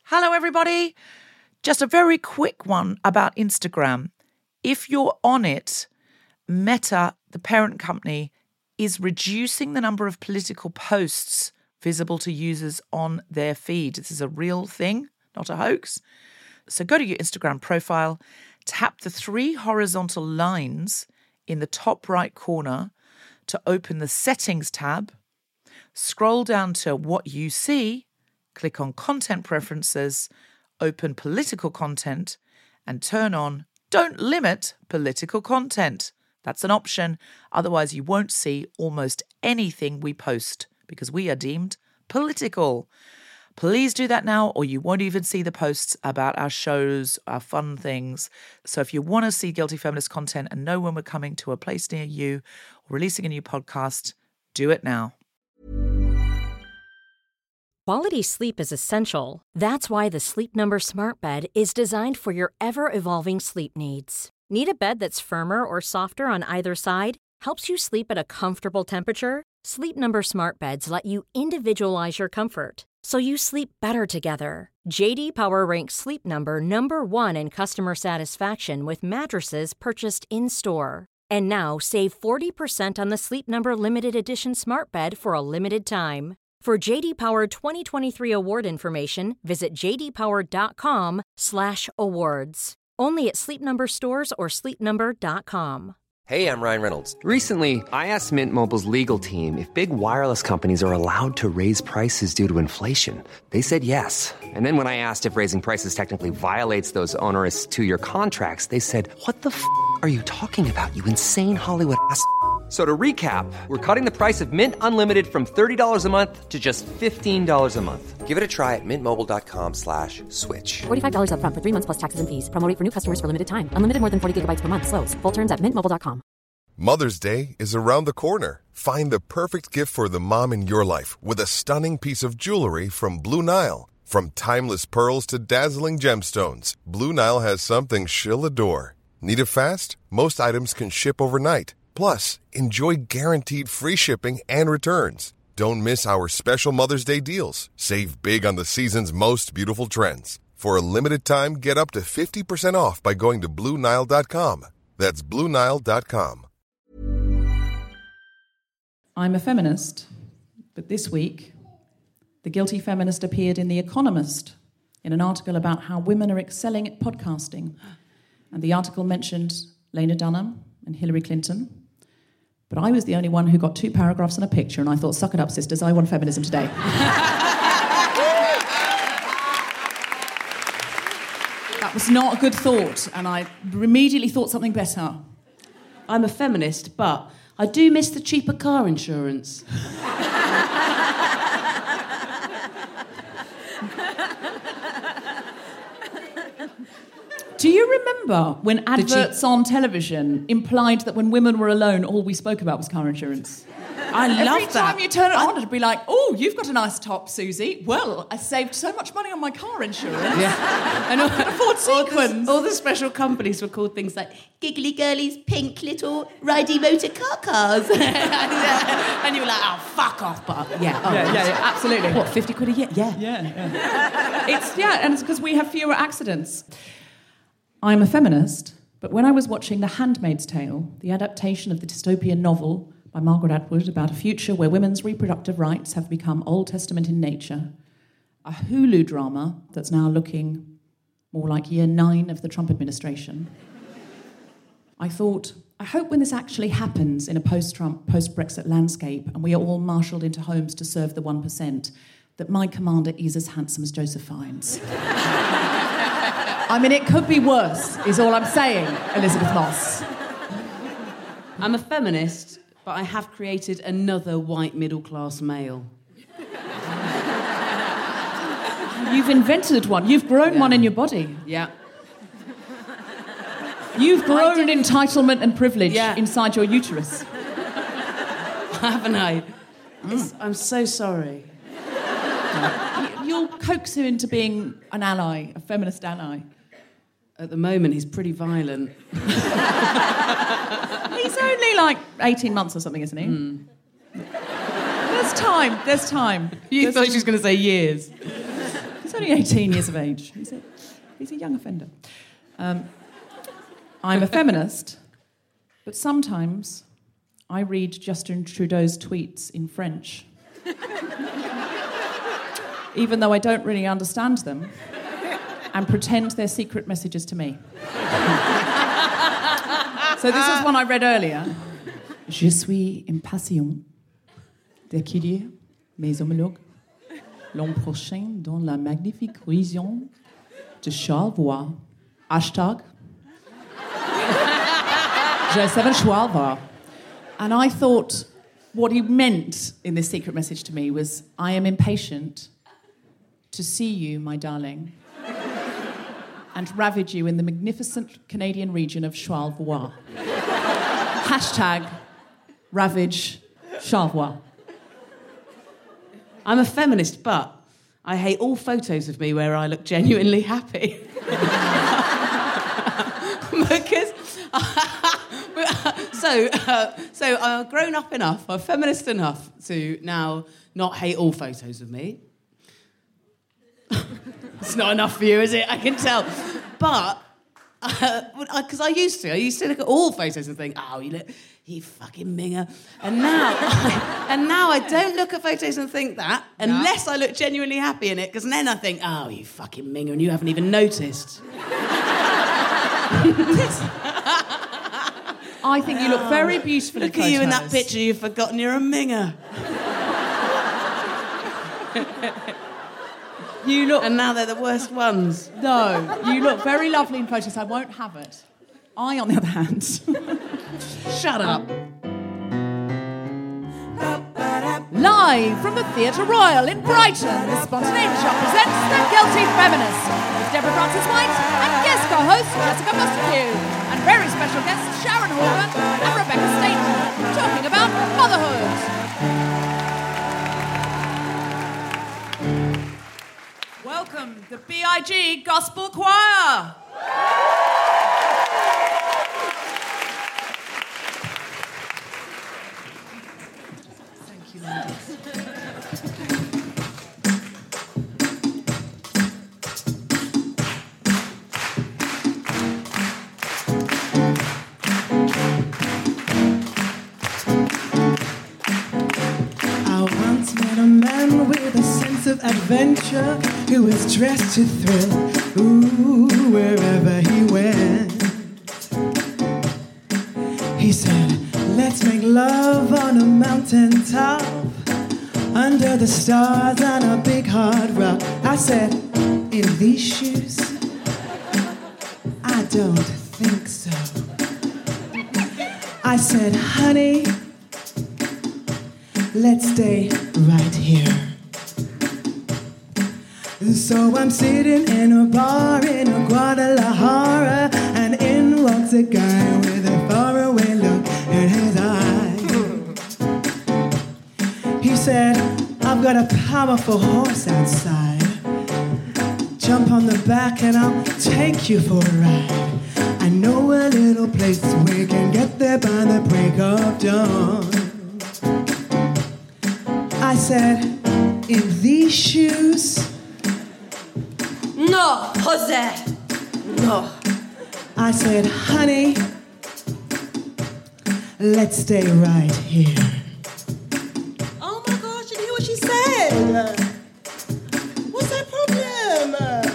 Hello, everybody. Just a very quick one about Instagram. If you're on it, Meta, the parent company, is reducing the number of political posts visible to users on their feed. This is a real thing, not a hoax. So go to your Instagram profile, tap the 3 horizontal lines in the top right corner to open the Settings tab, scroll down to What You See, click on Content Preferences, open Political Content, and turn on Don't Limit Political Content. That's an option. Otherwise, you won't see almost anything we post because we are deemed political. Please do that now, or you won't even see the posts about our shows, our fun things. So if you want to see Guilty Feminist content and know when we're coming to a place near you or releasing a new podcast, do it now. Quality sleep is essential. That's why the Sleep Number Smart Bed is designed for your ever-evolving sleep needs. Need a bed that's firmer or softer on either side? Helps you sleep at a comfortable temperature? Sleep Number Smart Beds let you individualize your comfort, so you sleep better together. J.D. Power ranks Sleep Number number 1 in customer satisfaction with mattresses purchased in-store. And now save 40% on the Sleep Number Limited Edition Smart Bed for a limited time. For J.D. Power 2023 award information, visit jdpower.com/awards. Only at Sleep Number stores or sleepnumber.com. Hey, I'm Ryan Reynolds. Recently, I asked Mint Mobile's legal team if big wireless companies are allowed to raise prices due to inflation. They said yes. And then when I asked if raising prices technically violates those onerous 2-year contracts, they said, "What the f*** are you talking about, you insane Hollywood ass?" So to recap, we're cutting the price of Mint Unlimited from $30 a month to just $15 a month. Give it a try at mintmobile.com/switch. $45 up front for 3 months plus taxes and fees. Promo rate for new customers for limited time. Unlimited more than 40 gigabytes per month. Slows full terms at mintmobile.com. Mother's Day is around the corner. Find the perfect gift for the mom in your life with a stunning piece of jewelry from Blue Nile. From timeless pearls to dazzling gemstones, Blue Nile has something she'll adore. Need it fast? Most items can ship overnight. Plus, enjoy guaranteed free shipping and returns. Don't miss our special Mother's Day deals. Save big on the season's most beautiful trends. For a limited time, get up to 50% off by going to BlueNile.com. That's BlueNile.com. I'm a feminist, but this week, the Guilty Feminist appeared in The Economist in an article about how women are excelling at podcasting. And the article mentioned Lena Dunham and Hillary Clinton. But I was the only one who got 2 paragraphs and a picture, and I thought, suck it up, sisters, I want feminism today. That was not a good thought, and I immediately thought something better. I'm a feminist, but I do miss the cheaper car insurance. Do you remember when adverts on television implied that when women were alone, all we spoke about was car insurance? I love that. Every time you turn it on, it'd be like, "Oh, you've got a nice top, Susie. Well, I saved so much money on my car insurance. Yeah. And I could afford sequins." All the special companies were called things like Giggly Girlies, Pink Little Ridey Motor Cars. And you were like, "Oh, fuck off, but yeah." Yeah, absolutely. What, 50 quid a year? Yeah. And it's because we have fewer accidents. I'm a feminist, but when I was watching The Handmaid's Tale, the adaptation of the dystopian novel by Margaret Atwood about a future where women's reproductive rights have become Old Testament in nature, a Hulu drama that's now looking more like year 9 of the Trump administration, I thought, I hope when this actually happens in a post-Trump, post-Brexit landscape and we are all marshalled into homes to serve the 1%, that my commander is as handsome as Joseph Fiennes. I mean, it could be worse, is all I'm saying, Elizabeth Moss. I'm a feminist, but I have created another white middle-class male. You've invented one. You've grown one in your body. Yeah. You've grown entitlement and privilege inside your uterus. Haven't I? I'm so sorry. You'll coax him into being an ally, a feminist ally. At the moment, he's pretty violent. He's only like 18 months or something, isn't he? There's time. You thought she was going to say years. He's only 18 years of age. He's a young offender. I'm a feminist, but sometimes I read Justin Trudeau's tweets in French. Even though I don't really understand them, and pretend they're secret messages to me. So this is one I read earlier. Je suis impatient d'accueillir mes homologues l'an prochain dans la magnifique région de Charlevoix. Hashtag J7 Charlevoix. And I thought what he meant in this secret message to me was, I am impatient to see you, my darling, and ravage you in the magnificent Canadian region of Charlevoix. Hashtag ravage Charlevoix. I'm a feminist, but I hate all photos of me where I look genuinely happy. Because... So I've grown up enough, I'm feminist enough to now not hate all photos of me. It's not enough for you, is it? I can tell. But, because I used to look at all photos and think, oh, you fucking minger. And now I don't look at photos and think that, unless I look genuinely happy in it, because then I think, oh, you fucking minger, and you haven't even noticed. I think you look very beautiful in Look at you in that picture, you've forgotten you're a minger. You look... And now they're the worst ones. No, you look very lovely in photos. I won't have it. I, on the other hand... Shut up. Live from the Theatre Royal in Brighton, the Spontaneity Shop presents The Guilty Feminist with Deborah Francis-White and guest co-host Jessica Mustardew and very special guests Sharon Horgan and Rebecca Staten talking about motherhood. Welcome, the BIG Gospel Choir. Thank you, ladies. I once met a man with a sense of adventure who was dressed to thrill, ooh, wherever he went. He said, let's make love on a mountaintop, under the stars on a big hard rock. I said, in these shoes? I don't think so. I said, honey, let's stay right here. So I'm sitting in a bar in a Guadalajara, and in walks a guy with a faraway look in his eye. He said, I've got a powerful horse outside. Jump on the back and I'll take you for a ride. I know a little place we can get there by the break of dawn. I said, in these shoes? No, Jose. No. I said, honey, let's stay right here. Oh my gosh, did you hear what she said? What's her problem?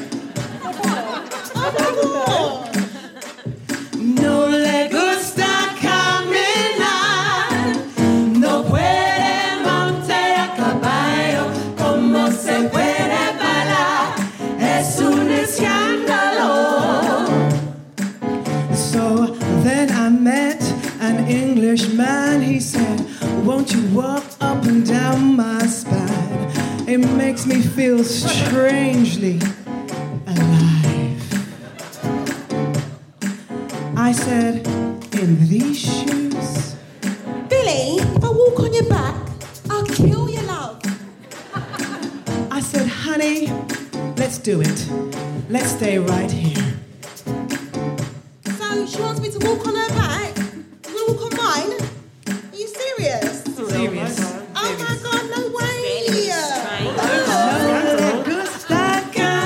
Oh my God. No le gusta caminar, no puede montar a caballo, como se puede bailar, es un escándalo. So then I met an Englishman. He said, won't you walk up and down my spine? It makes me feel strangely alive. I said, in these shoes? Billy, if I walk on your back, I'll kill you, love. I said, honey, let's do it. Let's stay right here. So she wants me to walk on her back? You want to walk on mine? Are you serious? Serious. Oh my God, no way. No le gusta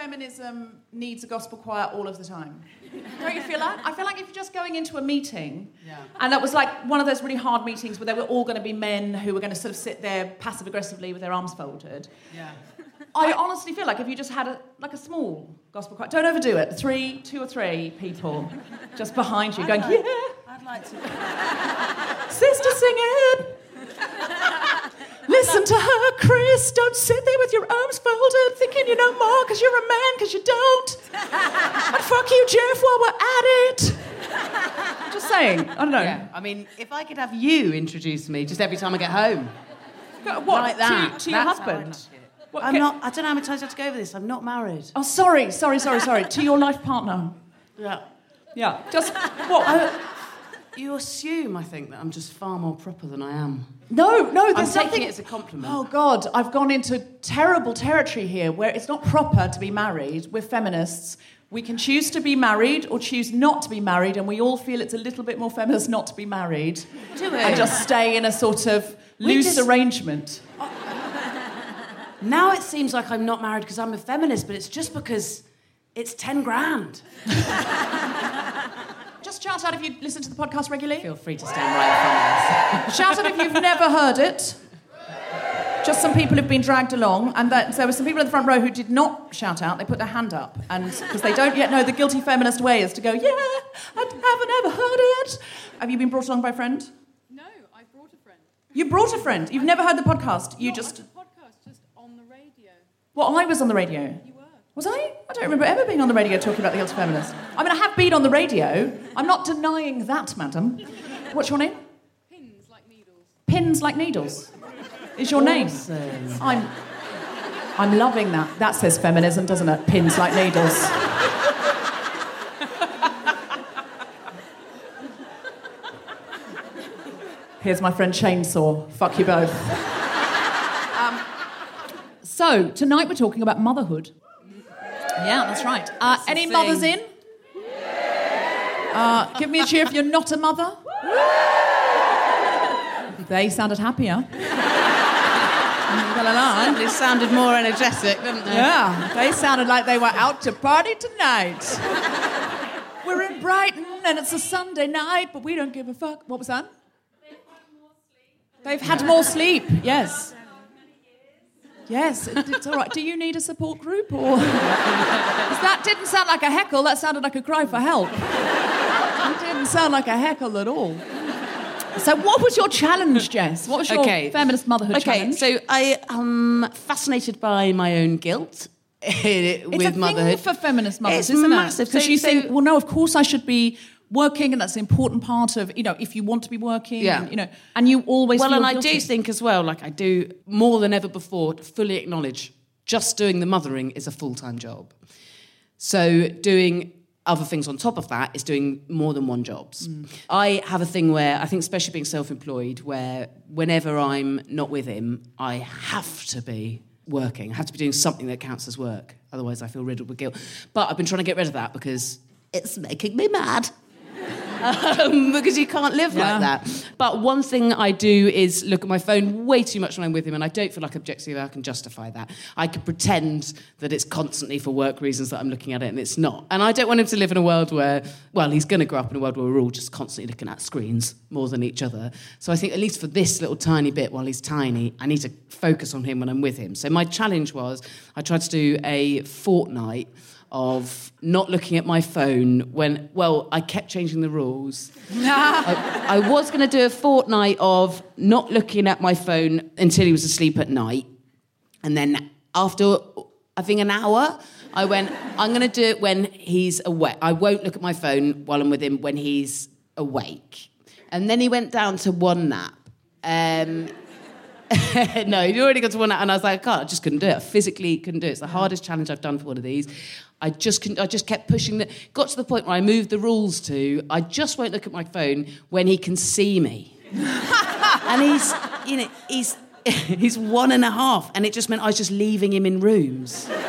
feminism needs a gospel choir all of the time? Don't you feel that? I feel like if you're just going into a meeting, and that was like one of those really hard meetings where they were all going to be men who were going to sort of sit there passive-aggressively with their arms folded. Yeah. I honestly feel like if you just had a small gospel choir, don't overdo it, 2 or 3 people just behind you going, I'd like to. Sister singing. Listen to her, Chris. Don't sit there with your arms folded thinking you know more because you're a man, because you don't. And fuck you, Jeff, while we're at it. Just saying. I don't know. Yeah. I mean, if I could have you introduce me just every time I get home. What? Like that. To your That's how husband? I'd like it. I'm not. I don't know how many times I have to go over this. I'm not married. Oh, sorry. To your life partner. Yeah. Yeah. Just what? You assume, I think, that I'm just far more proper than I am. No, I'm there's taking something... it as a compliment. Oh, God, I've gone into terrible territory here where it's not proper to be married. We're feminists. We can choose to be married or choose not to be married, and we all feel it's a little bit more feminist not to be married. Do we? And just stay in a sort of loose arrangement. Now it seems like I'm not married because I'm a feminist, but it's just because it's 10 grand. Just shout out if you listen to the podcast regularly. Feel free to stand right in front of us. Shout out if you've never heard it. Just some people have been dragged along, and there were some people in the front row who did not shout out. They put their hand up, and because they don't yet know the guilty feminist way is to go, yeah, I haven't ever heard it. Have you been brought along by a friend? No, I brought a friend. You brought a friend. You've never heard the podcast. You Not just the podcast, just on the radio. Well, I was on the radio. You were. Was I? I don't remember ever being on the radio talking about the guilty feminist. I mean, I have been on the radio. I'm not denying that, madam. What's your name? Pins like needles. Pins like needles. Is your name? I'm loving that. That says feminism, doesn't it? Pins like needles. Here's my friend Chainsaw. Fuck you both. So, tonight we're talking about motherhood. Yeah, that's right. Any mothers in? Give me a cheer if you're not a mother. They sounded happier. They sounded more energetic, didn't they? Yeah, they sounded like they were out to party tonight. We're in Brighton and it's a Sunday night, but we don't give a fuck. What was that? They've had more sleep, yes. Yes, it's all right. Do you need a support group? Or... that didn't sound like a heckle, that sounded like a cry for help. It didn't sound like a heckle at all. So what was your challenge, Jess? What was your feminist motherhood challenge? So I am fascinated by my own guilt with motherhood. It's a thing for feminist mothers, it's isn't massive. it? Because you think, well, no, of course I should be working, and that's an important part of, if you want to be working, and you always feel and guilty. I do think as well, like I do more than ever before, to fully acknowledge just doing the mothering is a full-time job. So doing other things on top of that is doing more than one jobs. I have a thing where, I think especially being self-employed, where whenever I'm not with him, I have to be working. I have to be doing something that counts as work. Otherwise I feel riddled with guilt. But I've been trying to get rid of that because it's making me mad. Because you can't live like that. But one thing I do is look at my phone way too much when I'm with him, and I don't feel like objectively I can justify that. I can pretend that it's constantly for work reasons that I'm looking at it, and it's not. And I don't want him to live in a world where, he's going to grow up in a world where we're all just constantly looking at screens more than each other. So I think at least for this little tiny bit, while he's tiny, I need to focus on him when I'm with him. So my challenge was, I tried to do a fortnight of not looking at my phone when, I kept changing the rules. I was going to do a fortnight of not looking at my phone until he was asleep at night. And then after, I think, an hour, I went, I'm going to do it when he's awake. I won't look at my phone while I'm with him when he's awake. And then he went down to one nap. No, he'd already got to one nap, and I was like, I just couldn't do it. I physically couldn't do it. It's the hardest challenge I've done for one of these. I just kept pushing got to the point where I moved the rules to, I just won't look at my phone when he can see me. And he's 1.5, and it just meant I was just leaving him in rooms. And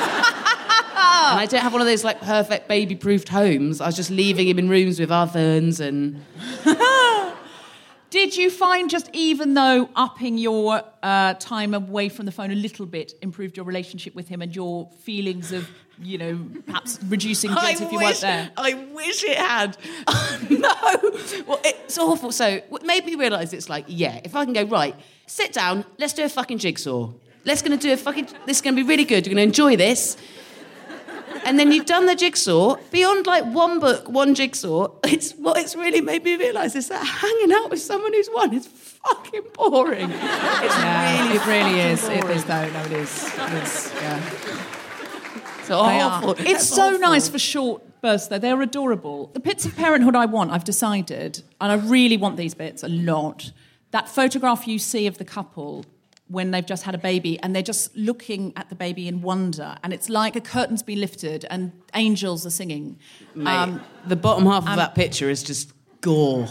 I don't have one of those perfect baby-proofed homes. I was just leaving him in rooms with ovens and... Did you find just even though upping your time away from the phone a little bit improved your relationship with him and your feelings of, you know, perhaps reducing guilt if you weren't there? I wish it had. No. Well, it's awful. So what made me realise it's like, yeah, if I can go, right, sit down, let's do a fucking jigsaw. This is going to be really good. You're going to enjoy this. And then you've done the jigsaw. Beyond like one book, one jigsaw, it's really made me realise is that hanging out with someone who's won is fucking boring. It really is. Boring. It is though. No, it is. It is. Yeah. It's awful. It's so nice for short bursts though. They're adorable. The bits of parenthood I want, I've decided, and I really want these bits a lot. That photograph you see of the couple when they've just had a baby and they're just looking at the baby in wonder and it's like a curtain's been lifted and angels are singing. Mate, the bottom half of that picture is just gore.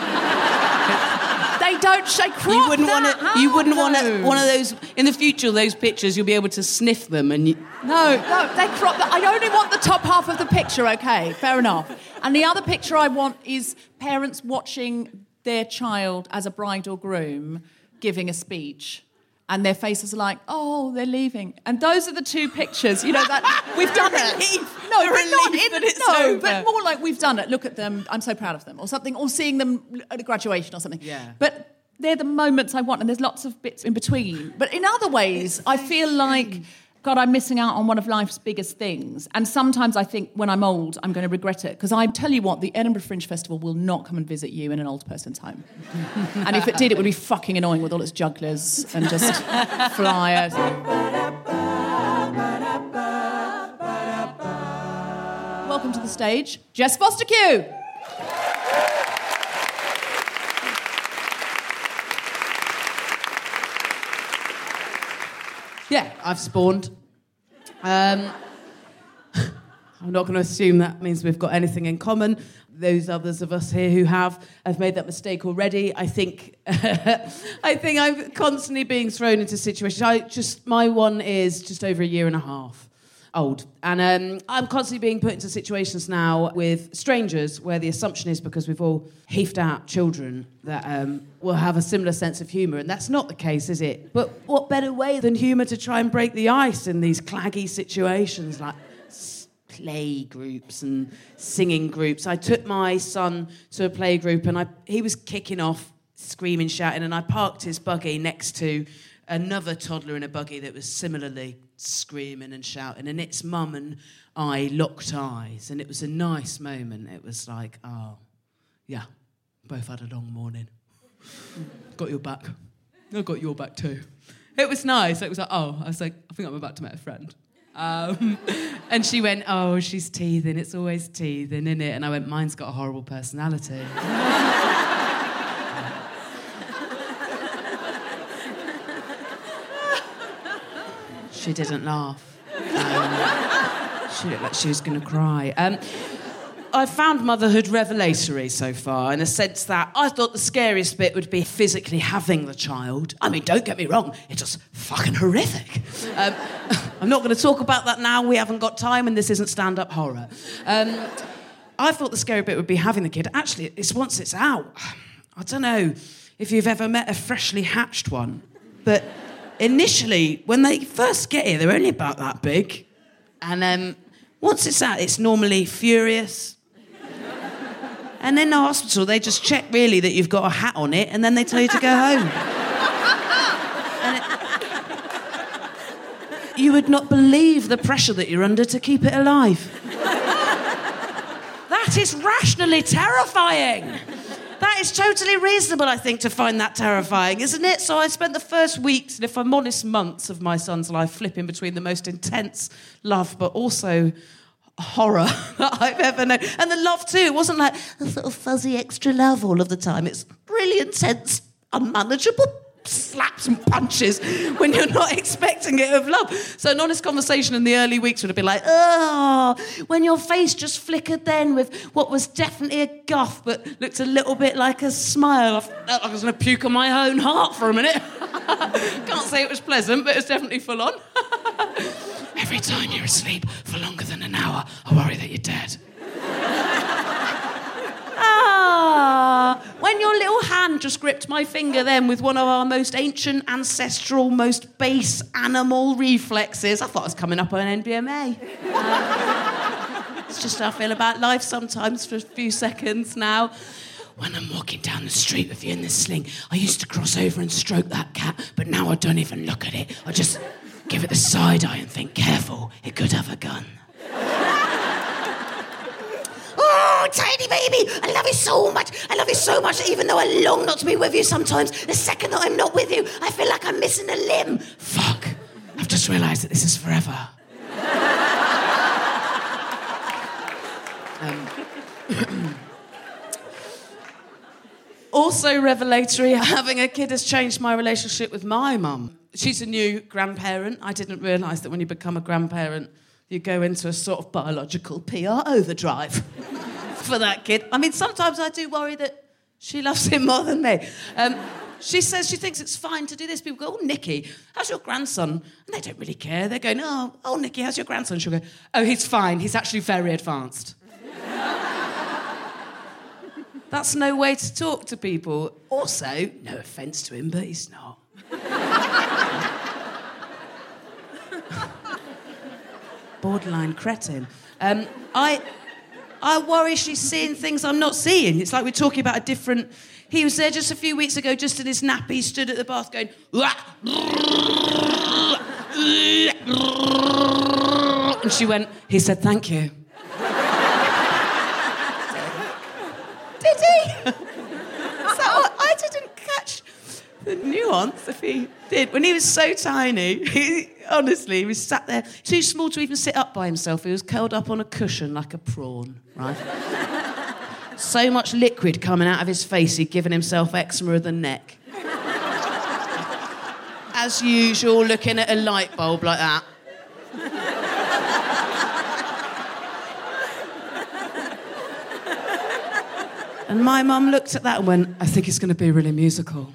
They don't shake crop. You wouldn't want one of those in the future. Those pictures you'll be able to sniff them and you... No, they crop. I only want the top half of the picture. Okay, fair enough. And the other picture I want is parents watching their child as a bride or groom giving a speech. And their faces are like, oh, they're leaving. And those are the two pictures, you know, that we've done it. But more like we've done it. Look at them, I'm so proud of them, or something, or seeing them at a graduation or something. Yeah. But they're the moments I want, and there's lots of bits in between. But in other ways, I feel like, God, I'm missing out on one of life's biggest things. And sometimes I think when I'm old, I'm going to regret it. Because I tell you what, the Edinburgh Fringe Festival will not come and visit you in an old person's home. And if it did, it would be fucking annoying with all its jugglers and just flyers. Welcome to the stage, Jess Foster-Q. Yeah, I've spawned. I'm not going to assume that means we've got anything in common. Those others of us here who have made that mistake already. I think I'm constantly being thrown into situations. My one is just over a year and a half old. And I'm constantly being put into situations now with strangers where the assumption is because we've all heaved out children that will have a similar sense of humour. And that's not the case, is it? But what better way than humour to try and break the ice in these claggy situations like play groups and singing groups? I took my son to a play group and he was kicking off, screaming, shouting, and I parked his buggy next to another toddler in a buggy that was similarly screaming and shouting, and its mum and I locked eyes, and it was a nice moment. It was like, oh, yeah, both had a long morning. Got your back. I got your back too. It was nice. It was like, oh, I was like, I think I'm about to meet a friend. And she went, oh, she's teething. It's always teething, isn't it? And I went, mine's got a horrible personality. She didn't laugh. She looked like she was going to cry. I found motherhood revelatory so far, in a sense that I thought the scariest bit would be physically having the child. I mean, don't get me wrong, it's just fucking horrific. I'm not going to talk about that now. We haven't got time, and this isn't stand-up horror. I thought the scary bit would be having the kid. Actually, it's once it's out. I don't know if you've ever met a freshly hatched one, but initially, when they first get here, they're only about that big. And once it's out, it's normally furious. And in the hospital, they just check, really, that you've got a hat on it, and then they tell you to go home. You would not believe the pressure that you're under to keep it alive. That is rationally terrifying. That is totally reasonable, I think, to find that terrifying, isn't it? So I spent the first weeks, and if I'm honest, months of my son's life flipping between the most intense love, but also horror that I've ever known. And the love, too. It wasn't like a sort of fuzzy extra love all of the time. It's really intense, unmanageable slaps and punches when you're not expecting it of love. So an honest conversation in the early weeks would have been like, oh, when your face just flickered then with what was definitely a guff but looked a little bit like a smile. I felt like I was going to puke on my own heart for a minute. Can't say it was pleasant, but it was definitely full on. Every time you're asleep for longer than an hour, I worry that you're dead. When your little hand just gripped my finger then with one of our most ancient, ancestral, most base animal reflexes. I thought I was coming up on an NBMA. It's just how I feel about life sometimes for a few seconds now. When I'm walking down the street with you in this sling, I used to cross over and stroke that cat, but now I don't even look at it. I just give it the side eye and think, careful, it could have a gun. Oh, tiny baby, I love you so much. I love you so much, even though I long not to be with you sometimes. The second that I'm not with you, I feel like I'm missing a limb. Fuck, I've just realised that this is forever. Also revelatory, having a kid has changed my relationship with my mum. She's a new grandparent. I didn't realise that when you become a grandparent, you go into a sort of biological PR overdrive for that kid. I mean, sometimes I do worry that she loves him more than me. She says she thinks it's fine to do this. People go, oh, Nikki, how's your grandson? And they don't really care. They're going, oh, Nikki, how's your grandson? She'll go, oh, he's fine. He's actually very advanced. That's no way to talk to people. Also, no offence to him, but he's not. Borderline cretin. I worry she's seeing things I'm not seeing. It's like we're talking about a different... He was there just a few weeks ago, just in his nappy, stood at the bath going... And she went, he said, thank you. Did he? So I didn't catch the nuance if he did. When he was so tiny, he was sat there, too small to even sit up by himself. He was curled up on a cushion like a prawn, right? So much liquid coming out of his face, he'd given himself eczema of the neck. As usual, looking at a light bulb like that. And my mum looked at that and went, I think it's going to be really musical.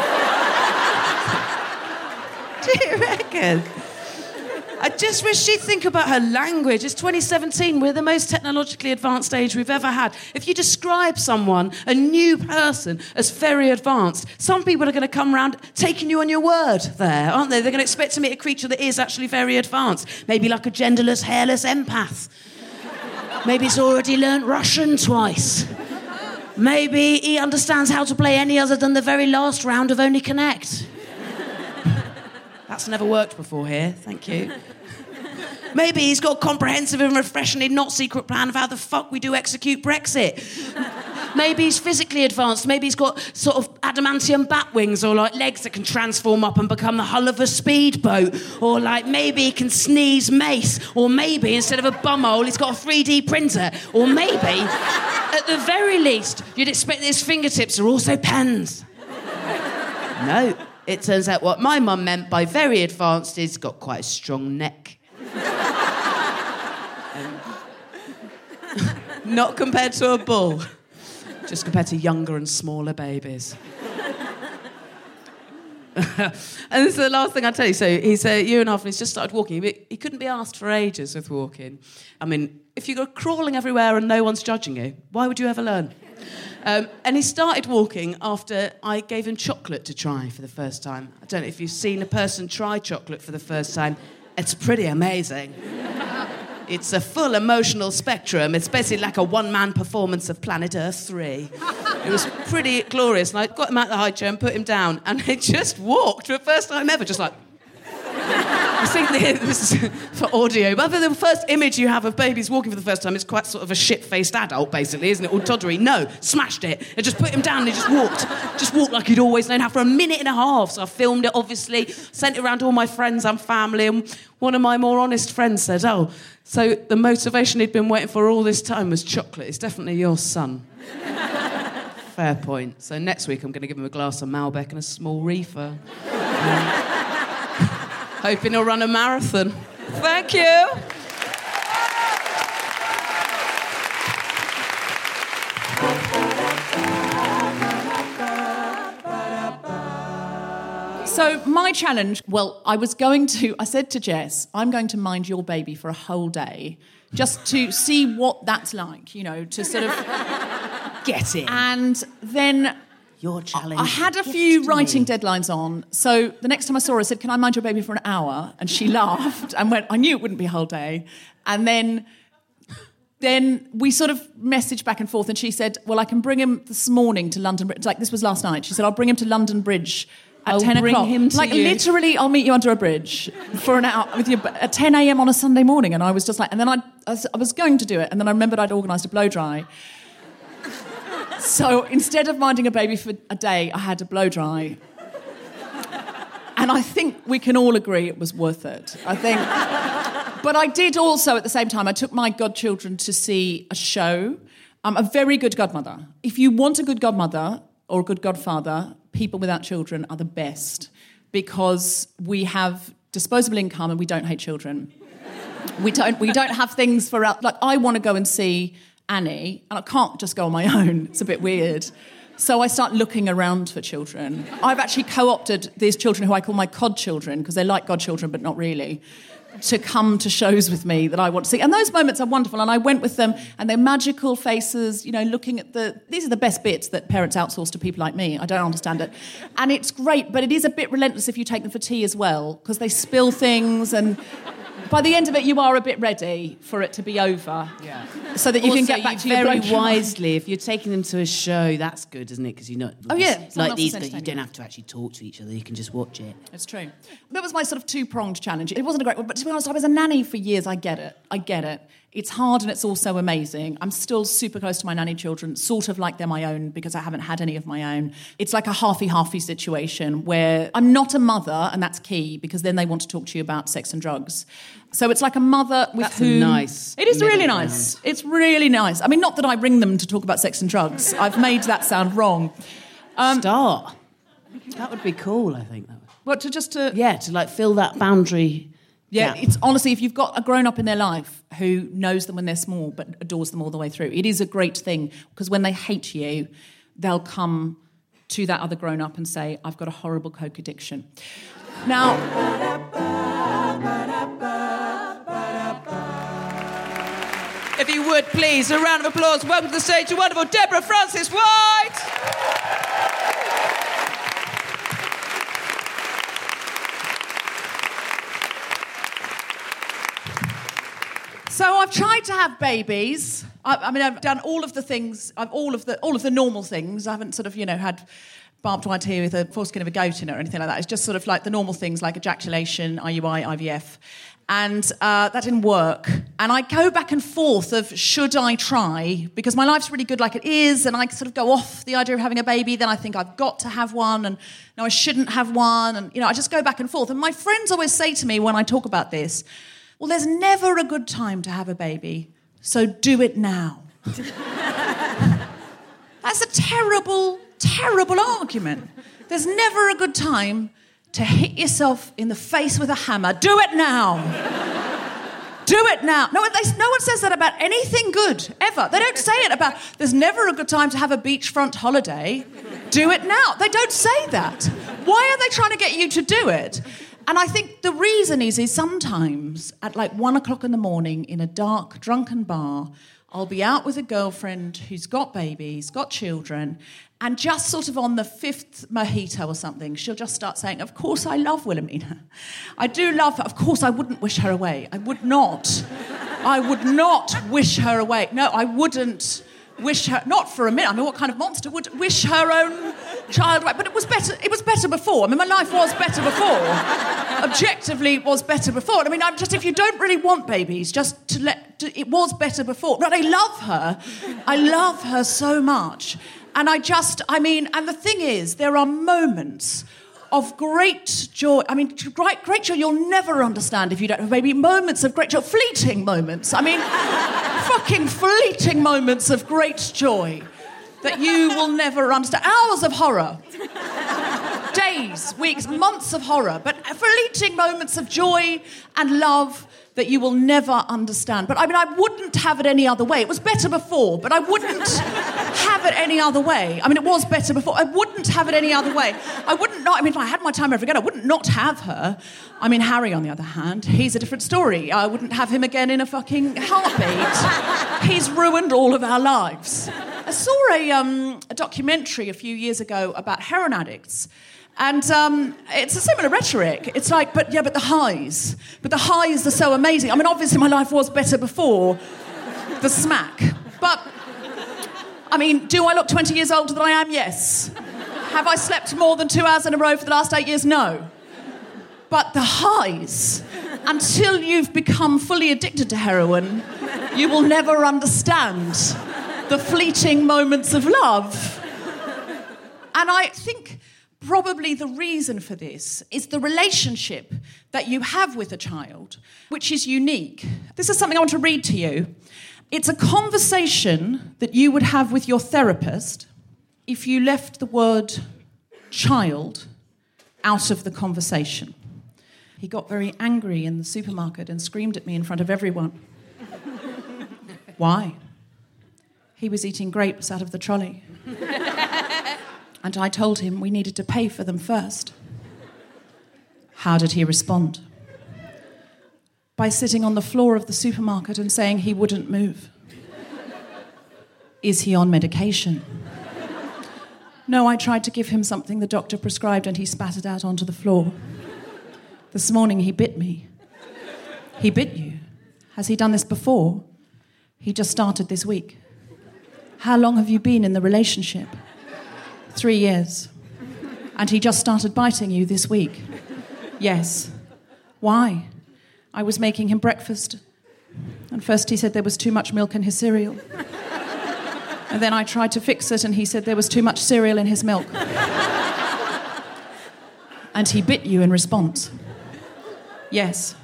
Do you reckon? I just wish she'd think about her language. It's 2017. We're the most technologically advanced age we've ever had. If you describe someone, a new person, as very advanced, some people are going to come around taking you on your word there, aren't they? They're going to expect to meet a creature that is actually very advanced. Maybe like a genderless, hairless empath. Maybe he's already learnt Russian twice. Maybe he understands how to play any other than the very last round of Only Connect. That's never worked before here, thank you. Maybe he's got a comprehensive and refreshingly not secret plan of how the fuck we do execute Brexit. Maybe he's physically advanced. Maybe he's got sort of adamantium bat wings or like legs that can transform up and become the hull of a speedboat. Or like maybe he can sneeze mace. Or maybe instead of a bumhole, he's got a 3D printer. Or maybe, at the very least, you'd expect that his fingertips are also pens. No, it turns out what my mum meant by very advanced is got quite a strong neck. Not compared to a bull. Just compared to younger and smaller babies. And this is the last thing I'll tell you. So he's a year and a half and he's just started walking. He couldn't be asked for ages with walking. I mean, if you go crawling everywhere and no one's judging you, why would you ever learn? And he started walking after I gave him chocolate to try for the first time. I don't know if you've seen a person try chocolate for the first time. It's pretty amazing. It's a full emotional spectrum. It's basically like a one-man performance of Planet Earth 3. It was pretty glorious. And I got him out of the high chair and put him down, and he just walked for the first time ever, just like... I think this is for audio, but the first image you have of babies walking for the first time is quite sort of a shit-faced adult, basically, isn't it? All toddery. No, smashed it. I just put him down and he just walked. Just walked like he'd always known how for a minute and a half. So I filmed it, obviously, sent it around to all my friends and family, and one of my more honest friends said, oh, so the motivation he'd been waiting for all this time was chocolate. It's definitely your son. Fair point. So next week I'm going to give him a glass of Malbec and a small reefer. Hoping he'll run a marathon. Thank you. So my challenge, I said to Jess, I'm going to mind your baby for a whole day just to see what that's like, to sort of... Get in. And then... Your challenge. I had a Gift few to writing me. deadlines on. So the next time I saw her, I said, "Can I mind your baby for an hour?" And she laughed and went, "I knew it wouldn't be a whole day." And then we sort of messaged back and forth, and she said, "Well, I can bring him this morning to London Bridge." Like, this was last night. She said, "I'll bring him to London Bridge at I'll 10 bring o'clock. him to like, you." literally, I'll meet you under a bridge for an hour with you at 10 a.m. on a Sunday morning. And I was just like, and then I was going to do it, and then I remembered I'd organised a blow dry. So instead of minding a baby for a day, I had a blow dry. And I think we can all agree it was worth it. I think. But I did also, at the same time, I took my godchildren to see a show. I'm a very good godmother. If you want a good godmother or a good godfather, people without children are the best, because we have disposable income and we don't hate children. We don't have things for... Like, I want to go and see Annie, and I can't just go on my own. It's a bit weird. So I start looking around for children. I've actually co-opted these children who I call my cod children, because they're like godchildren, but not really, to come to shows with me that I want to see. And those moments are wonderful. And I went with them, and they're magical faces, you know, looking at these are the best bits that parents outsource to people like me. I don't understand it. And it's great, but it is a bit relentless if you take them for tea as well, because they spill things, and by the end of it, you are a bit ready for it to be over. Yeah. So that you Also, can get back to your very blow dry. wisely. If you're taking them to a show, that's good, isn't it? Because you're not... Oh, yeah. Someone Like else these is guys, you entertaining. don't have to actually talk to each other. You can just watch it. It's true. That was my sort of two-pronged challenge. It wasn't a great one, but to be honest, I was a nanny for years. I get it. It's hard and it's also amazing. I'm still super close to my nanny children, sort of like they're my own, because I haven't had any of my own. It's like a halfy-halfy situation where I'm not a mother, and that's key, because then they want to talk to you about sex and drugs. So it's like a mother with That's a whom... nice It is really middle nice. It's really nice. I mean, not that I ring them to talk about sex and drugs. I've made that sound wrong. Start. That would be cool, I think. What, to... Yeah, to like fill that boundary. Yeah, gap. it's honestly, if you've got a grown-up in their life who knows them when they're small but adores them all the way through, it is a great thing, because when they hate you, they'll come to that other grown-up and say, "I've got a horrible coke addiction." Now... If you would, please, a round of applause. Welcome to the stage, the wonderful Deborah Frances-White. So I've tried to have babies. I mean, I've done all of the things, all of the normal things. I haven't sort of, had barbed wire tea with a foreskin of a goat in it or anything like that. It's just sort of like the normal things like ejaculation, IUI, IVF. And that didn't work. And I go back and forth of, should I try? Because my life's really good like it is, and I sort of go off the idea of having a baby. Then I think I've got to have one, and no, I shouldn't have one. And, I just go back and forth. And my friends always say to me when I talk about this, well, there's never a good time to have a baby, so do it now. That's a terrible, terrible argument. There's never a good time to hit yourself in the face with a hammer. Do it now. Do it now. No one says that about anything good, ever. They don't say it about, there's never a good time to have a beachfront holiday. Do it now. They don't say that. Why are they trying to get you to do it? And I think the reason is sometimes at like 1 o'clock in the morning in a dark, drunken bar, I'll be out with a girlfriend who's got babies, got children, and just sort of on the 5th mojito or something, she'll just start saying, "Of course I love Wilhelmina. I do love her. Of course I wouldn't wish her away. I would not wish her away. No, I wouldn't wish her, not for a minute. I mean, what kind of monster would wish her own child away? But it was better before. I mean, my life was better before. Objectively, it was better before. I mean, if you don't really want babies, it was better before. But I love her. I love her so much. And and the thing is, there are moments of great joy. I mean, great joy you'll never understand if you don't have a baby. Moments of great joy, fleeting moments. I mean, fucking fleeting moments of great joy that you will never understand. Hours of horror. Days, weeks, months of horror. But fleeting moments of joy and love that you will never understand. But I mean, I wouldn't have it any other way. It was better before, but I wouldn't have it any other way. I mean, it was better before. I wouldn't have it any other way. I wouldn't not. I mean, if I had my time over again, I wouldn't not have her. I mean, Harry, on the other hand, he's a different story. I wouldn't have him again in a fucking heartbeat. He's ruined all of our lives. As saw a documentary a few years ago about heroin addicts. And it's a similar rhetoric. It's like, but the highs. But the highs are so amazing. I mean, obviously my life was better before the smack. But, I mean, do I look 20 years older than I am? Yes. Have I slept more than 2 hours in a row for the last 8 years? No. But the highs, until you've become fully addicted to heroin, you will never understand the fleeting moments of love. And I think probably the reason for this is the relationship that you have with a child, which is unique. This is something I want to read to you. It's a conversation that you would have with your therapist if you left the word child out of the conversation. He got very angry in the supermarket and screamed at me in front of everyone. Why? He was eating grapes out of the trolley. And I told him we needed to pay for them first. How did he respond? By sitting on the floor of the supermarket and saying he wouldn't move. Is he on medication? No, I tried to give him something the doctor prescribed and he spat it out onto the floor. This morning he bit me. He bit you? Has he done this before? He just started this week. How long have you been in the relationship? 3 years. And he just started biting you this week? Yes. Why? I was making him breakfast. And first he said there was too much milk in his cereal. And then I tried to fix it and he said there was too much cereal in his milk. And he bit you in response? Yes.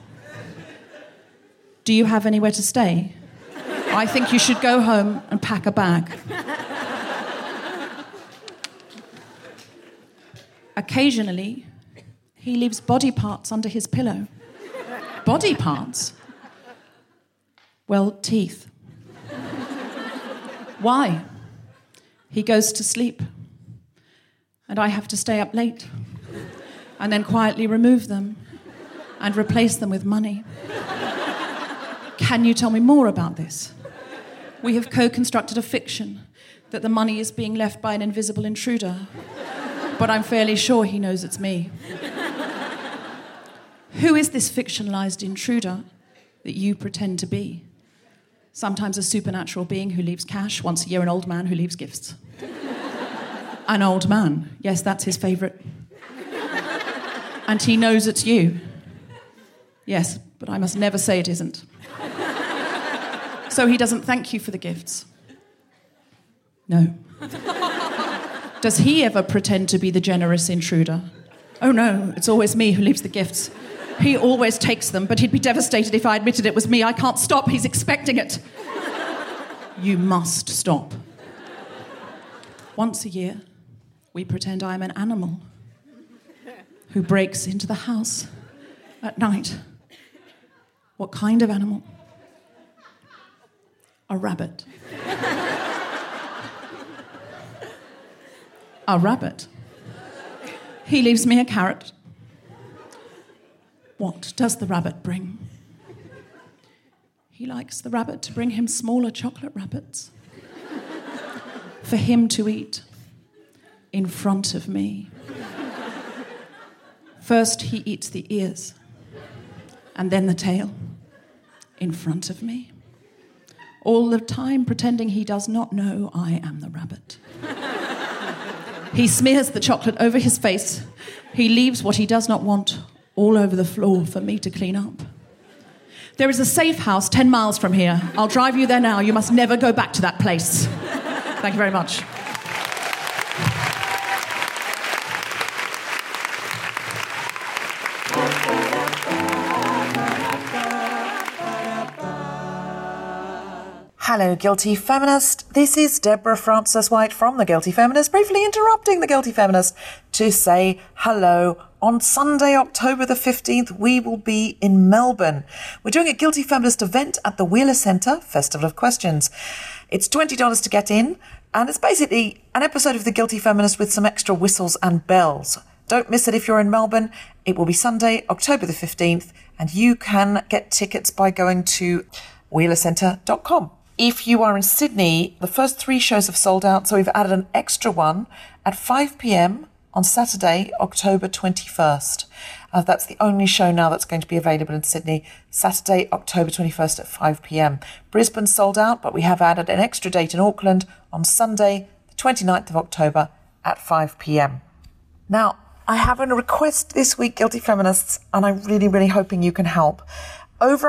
Do you have anywhere to stay? I think you should go home and pack a bag. Occasionally, he leaves body parts under his pillow. Body parts? Well, teeth. Why? He goes to sleep, and I have to stay up late, and then quietly remove them and replace them with money. Can you tell me more about this? We have co-constructed a fiction that the money is being left by an invisible intruder, but I'm fairly sure he knows it's me. Who is this fictionalized intruder that you pretend to be? Sometimes a supernatural being who leaves cash, once a year an old man who leaves gifts. An old man, yes, that's his favourite. And he knows it's you. Yes, but I must never say it isn't. So he doesn't thank you for the gifts? No. Does he ever pretend to be the generous intruder? Oh no, it's always me who leaves the gifts. He always takes them, but he'd be devastated if I admitted it was me. I can't stop, he's expecting it. You must stop. Once a year, we pretend I'm an animal who breaks into the house at night. What kind of animal? A rabbit. A rabbit. He leaves me a carrot. What does the rabbit bring? He likes the rabbit to bring him smaller chocolate rabbits for him to eat in front of me. First he eats the ears and then the tail in front of me. All the time pretending he does not know I am the rabbit. He smears the chocolate over his face. He leaves what he does not want all over the floor for me to clean up. There is a safe house 10 miles from here. I'll drive you there now. You must never go back to that place. Thank you very much. Hello, Guilty Feminist. This is Deborah Frances-White from The Guilty Feminist, briefly interrupting The Guilty Feminist to say hello. On Sunday, October the 15th, we will be in Melbourne. We're doing a Guilty Feminist event at the Wheeler Centre, Festival of Questions. It's $20 to get in, and it's basically an episode of The Guilty Feminist with some extra whistles and bells. Don't miss it if you're in Melbourne. It will be Sunday, October the 15th, and you can get tickets by going to wheelercentre.com. If you are in Sydney, the first 3 shows have sold out, so we've added an extra one at 5 p.m. on Saturday, October 21st. That's the only show now that's going to be available in Sydney, Saturday, October 21st at 5 p.m. Brisbane sold out, but we have added an extra date in Auckland on Sunday, the 29th of October at 5 p.m. Now, I have a request this week, Guilty Feminists, and I'm really, really hoping you can help. Over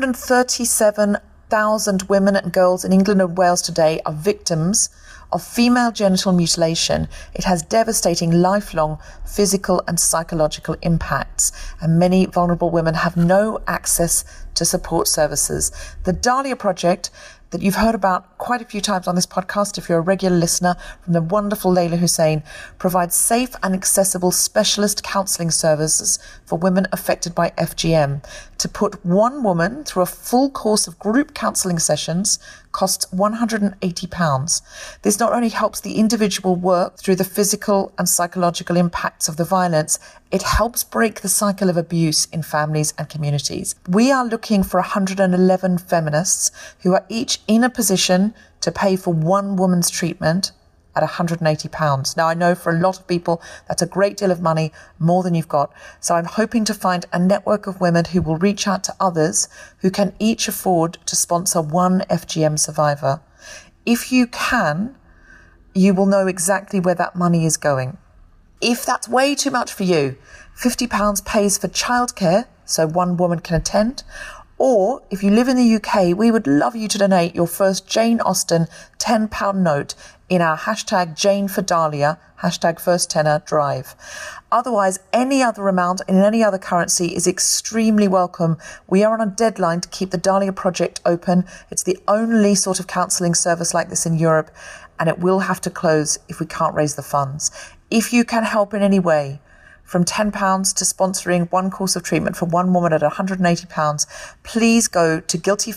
137,000 women and girls in England and Wales today are victims of female genital mutilation. It has devastating lifelong physical and psychological impacts, and many vulnerable women have no access to support services. The Dahlia Project, that you've heard about quite a few times on this podcast if you're a regular listener, from the wonderful Layla Hussein, provides safe and accessible specialist counselling services for women affected by FGM. To put one woman through a full course of group counselling sessions costs £180. This not only helps the individual work through the physical and psychological impacts of the violence, it helps break the cycle of abuse in families and communities. We are looking for 111 feminists who are each in a position to pay for one woman's treatment at £180. Now, I know for a lot of people that's a great deal of money, more than you've got. So I'm hoping to find a network of women who will reach out to others who can each afford to sponsor one FGM survivor. If you can, you will know exactly where that money is going. If that's way too much for you, £50 pays for childcare, so one woman can attend. Or if you live in the UK, we would love you to donate your first Jane Austen £10 note in our hashtag Jane for Dahlia, hashtag First Tenor Drive. Otherwise, any other amount in any other currency is extremely welcome. We are on a deadline to keep the Dahlia Project open. It's the only sort of counselling service like this in Europe, and it will have to close if we can't raise the funds. If you can help in any way, from £10 to sponsoring one course of treatment for one woman at £180, please go to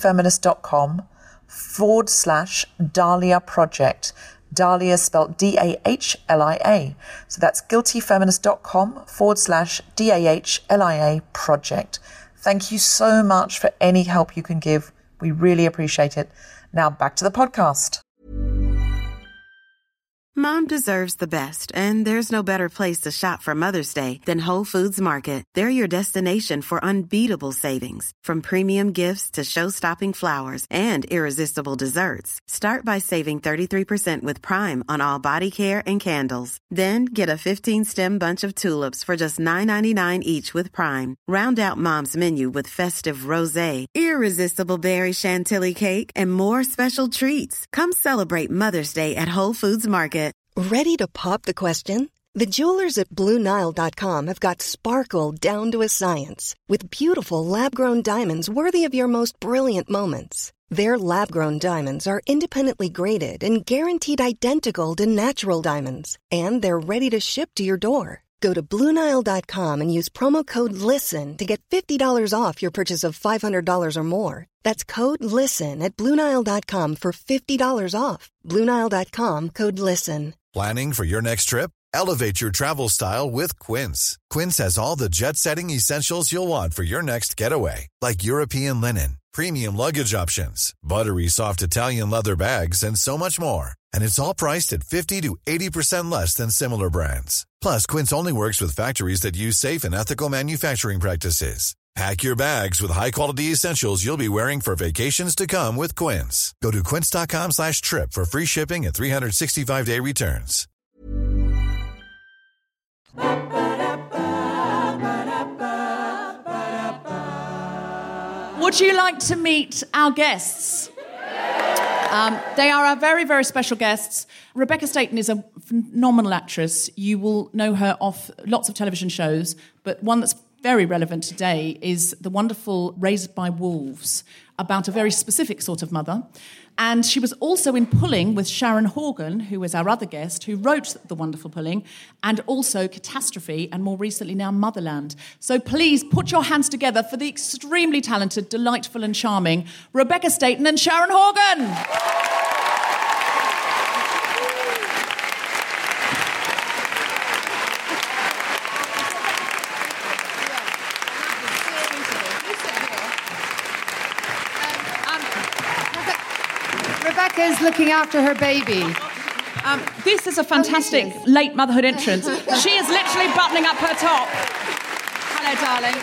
guiltyfeminist.com/Dahlia Project. Dahlia spelled Dahlia. So that's guiltyfeminist.com/Dahlia Project. Thank you so much for any help you can give. We really appreciate it. Now back to the podcast. Mom deserves the best, and there's no better place to shop for Mother's Day than Whole Foods Market. They're your destination for unbeatable savings, from premium gifts to show-stopping flowers and irresistible desserts. Start by saving 33% with Prime on all body care and candles. Then get a 15-stem bunch of tulips for just $9.99 each with Prime. Round out Mom's menu with festive rosé, irresistible berry chantilly cake, and more special treats. Come celebrate Mother's Day at Whole Foods Market. Ready to pop the question? The jewelers at BlueNile.com have got sparkle down to a science with beautiful lab-grown diamonds worthy of your most brilliant moments. Their lab-grown diamonds are independently graded and guaranteed identical to natural diamonds, and they're ready to ship to your door. Go to BlueNile.com and use promo code LISTEN to get $50 off your purchase of $500 or more. That's code LISTEN at BlueNile.com for $50 off. BlueNile.com, code LISTEN. Planning for your next trip? Elevate your travel style with Quince. Quince has all the jet-setting essentials you'll want for your next getaway, like European linen, premium luggage options, buttery soft Italian leather bags, and so much more. And it's all priced at 50 to 80% less than similar brands. Plus, Quince only works with factories that use safe and ethical manufacturing practices. Pack your bags with high-quality essentials you'll be wearing for vacations to come with Quince. Go to quince.com/trip for free shipping and 365-day returns. Would you like to meet our guests? They are our very, very special guests. Rebecca Staten is a phenomenal actress. You will know her off lots of television shows, but one that's very relevant today is the wonderful Raised by Wolves, about a very specific sort of mother. And she was also in Pulling with Sharon Horgan, who is our other guest, who wrote the wonderful Pulling, and also Catastrophe, and more recently now Motherland. So please put your hands together for the extremely talented, delightful and charming Rebecca Staten and Sharon Horgan. Rebecca's looking after her baby. This is a fantastic late motherhood entrance. She is literally buttoning up her top. Hello, darling.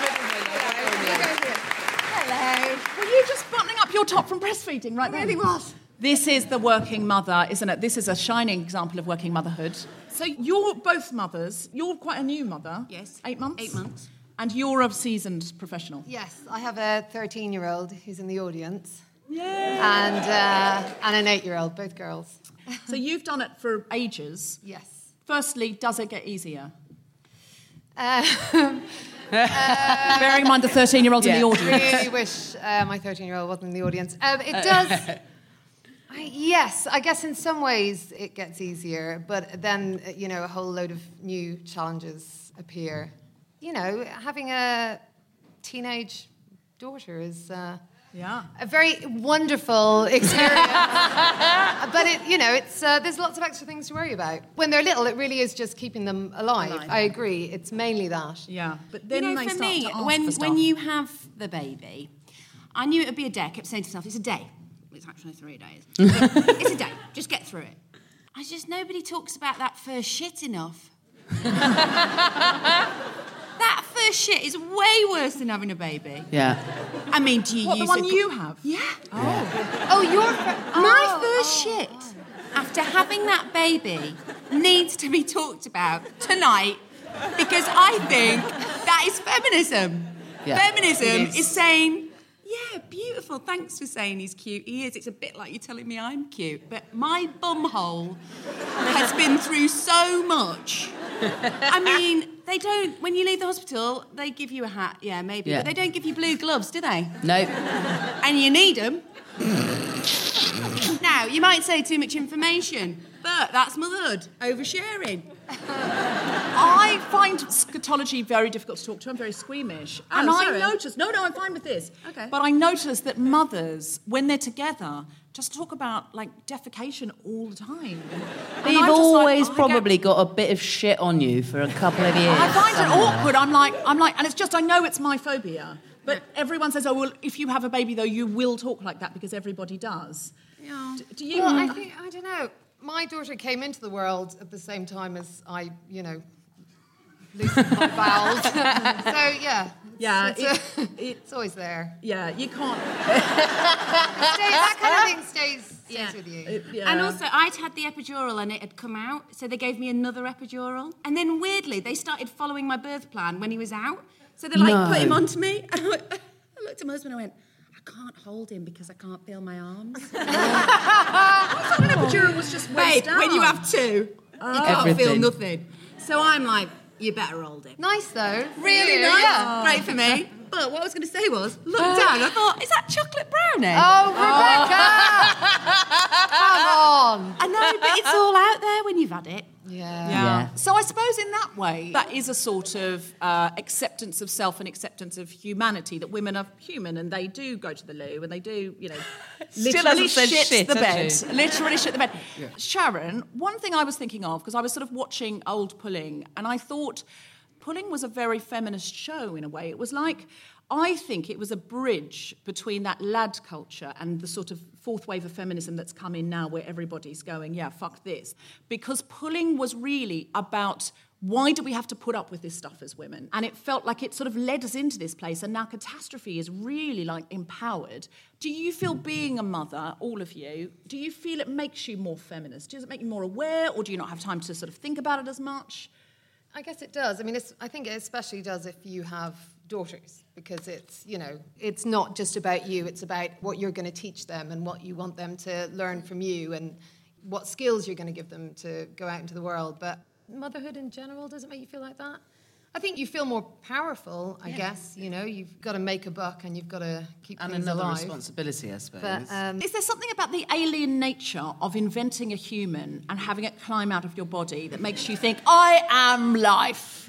Hello. Were you just buttoning up your top from breastfeeding right there? Really was. This is the working mother, isn't it? This is a shining example of working motherhood. So you're both mothers. You're quite a new mother. Yes. 8 months? 8 months. And you're a seasoned professional. Yes, I have a 13-year-old who's in the audience. Yay. And an 8-year-old, both girls. So you've done it for ages. Yes. Firstly, does it get easier? Bearing in mind the 13-year-old's in the audience. I really wish my 13-year-old wasn't in the audience. It does... Yes, I guess in some ways it gets easier, but then, a whole load of new challenges appear. Having a teenage daughter is a very wonderful experience. But there's lots of extra things to worry about. When they're little, it really is just keeping them alive. I agree. It's mainly that. Yeah, but then they for start me, to ask when for stuff. when you have the baby, I knew it would be a day. I kept saying to myself, "It's a day." It's actually 3 days. It's a day. Just get through it. Nobody talks about that first shit enough. That first shit is way worse than having a baby. Yeah. I mean, do you What, use the one you have? Yeah. Oh, My first shit after having that baby needs to be talked about tonight because I think that is feminism. Yeah. Feminism is saying, yeah, beautiful, thanks for saying he's cute. He is. It's a bit like you telling me I'm cute. But my bumhole has been through so much. I mean, they don't... When you leave the hospital, they give you a hat, yeah, maybe. Yeah. But they don't give you blue gloves, do they? Nope. And you need them. Now, you might say too much information, but that's motherhood, oversharing. I find scatology very difficult to talk to. I'm very squeamish. And sorry. I noticed... No, I'm fine with this. Okay. But I noticed that mothers, when they're together, just talk about, defecation all the time. And You've I'm just always I probably get- got a bit of shit on you for a couple of years. I find it somewhere. awkward. I'm like, and it's just, I know it's my phobia. But everyone says, oh, well, if you have a baby, though, you will talk like that because everybody does. Yeah. Do you... Well, I don't know. My daughter came into the world at the same time as I, loosened my bowels. So, yeah. Yeah, it's always there. Yeah, you can't... That kind of thing stays with you. And also, I'd had the epidural and it had come out, so they gave me another epidural. And then, weirdly, they started following my birth plan when he was out. So they, put him onto me. And I looked at my husband and I went, I can't hold him because I can't feel my arms. I thought an epidural was just waist down. When you have two, you can't feel Everything. nothing. So I'm like, you better hold it. Nice, though. Really Yeah. nice. Yeah. Great for me. But what I was going to say was, look down, I thought, is that chocolate brownie? Oh, Rebecca! Come on. I know, but it's all out there when you've had it. Yeah. So I suppose in that way, that is a sort of acceptance of self and acceptance of humanity, that women are human and they do go to the loo and they do, literally hasn't said shit, the bed. has she? Literally shit the bed. Yeah. Sharon, one thing I was thinking of, because I was sort of watching old Pulling, and I thought Pulling was a very feminist show in a way. It was like... I think it was a bridge between that lad culture and the sort of fourth wave of feminism that's come in now where everybody's going, yeah, fuck this. Because Pulling was really about why do we have to put up with this stuff as women? And it felt like it sort of led us into this place. And now Catastrophe is really empowered. Do you feel being a mother, all of you, do you feel it makes you more feminist? Does it make you more aware, or do you not have time to sort of think about it as much? I guess it does. I mean, I think it especially does if you have daughters, because it's not just about you, it's about what you're going to teach them and what you want them to learn from you and what skills you're going to give them to go out into the world. But motherhood in general, does it make you feel like that? I think you feel more powerful, I guess. You've got to make a buck and you've got to keep And things another alive. responsibility, I suppose. But, is there something about the alien nature of inventing a human and having it climb out of your body that makes you think, I am life?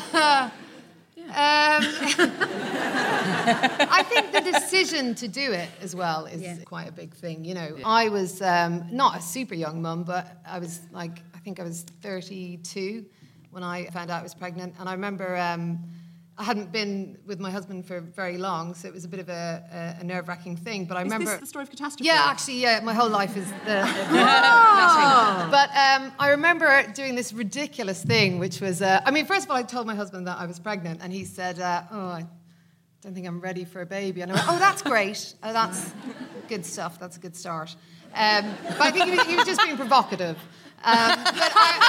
I think the decision to do it as well is quite a big thing. I was not a super young mum, but I was I think I was 32 when I found out I was pregnant. And I remember I hadn't been with my husband for very long, so it was a bit of a nerve-wracking thing. But I remember... Is this the story of catastrophe? Yeah, actually, yeah. My whole life is catastrophe. But I remember doing this ridiculous thing, which was... first of all, I told my husband that I was pregnant, and he said, I don't think I'm ready for a baby. And I went, that's great. That's good stuff. That's a good start. But I think he was just being provocative. But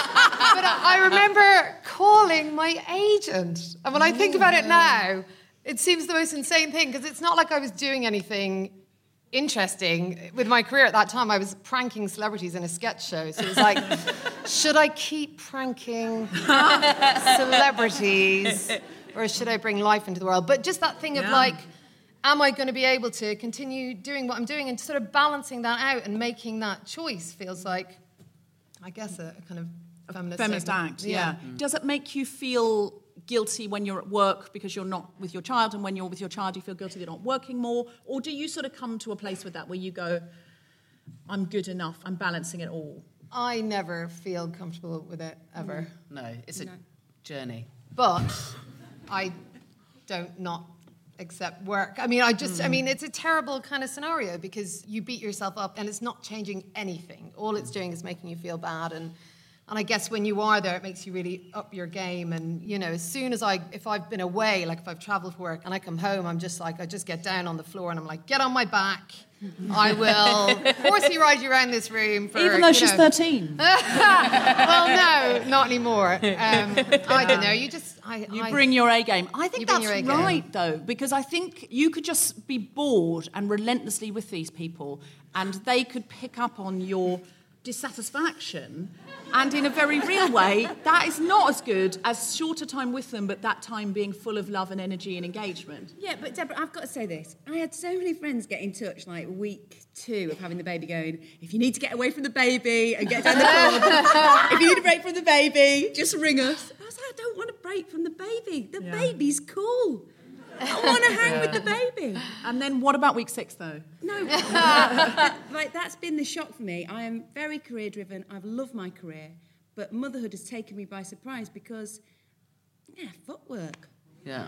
I remember calling my agent. And when I think about it now, it seems the most insane thing, because it's not like I was doing anything interesting with my career at that time. I was pranking celebrities in a sketch show. So it was like, should I keep pranking celebrities, or should I bring life into the world? But just that thing of like, am I going to be able to continue doing what I'm doing, and sort of balancing that out and making that choice feels like, I guess, a kind of feminist act, yeah. Does it make you feel guilty when you're at work because you're not with your child, and when you're with your child you feel guilty you're not working more? Or do you sort of come to a place with that where you go, I'm good enough, I'm balancing it all? I never feel comfortable with it, ever. No, it's a journey. But I don't not accept work. It's a terrible kind of scenario, because you beat yourself up and it's not changing anything. All it's doing is making you feel bad. And I guess when you are there, it makes you really up your game. And, as soon as if I've been away, like if I've traveled for work and I come home, I'm just like, I just get down on the floor and I'm like, get on my back. I will horsey ride you around this room. Even though she's 13? Well, no, not anymore. I don't know. You bring your A game. I think that's right, though, because I think you could just be bored and relentlessly with these people, and they could pick up on your dissatisfaction, and in a very real way, that is not as good as shorter time with them, but that time being full of love and energy and engagement. Yeah, but Deborah, I've got to say this. I had so many friends get in touch, like week 2 of having the baby, going, if you need to get away from the baby and get down the pub, if you need a break from the baby, just ring us. I was like, I don't want a break from the baby. The baby's cool. I want to hang with the baby. And then what about week 6, though? No, that's been the shock for me. I am very career-driven. I've loved my career. But motherhood has taken me by surprise because, footwork. Yeah.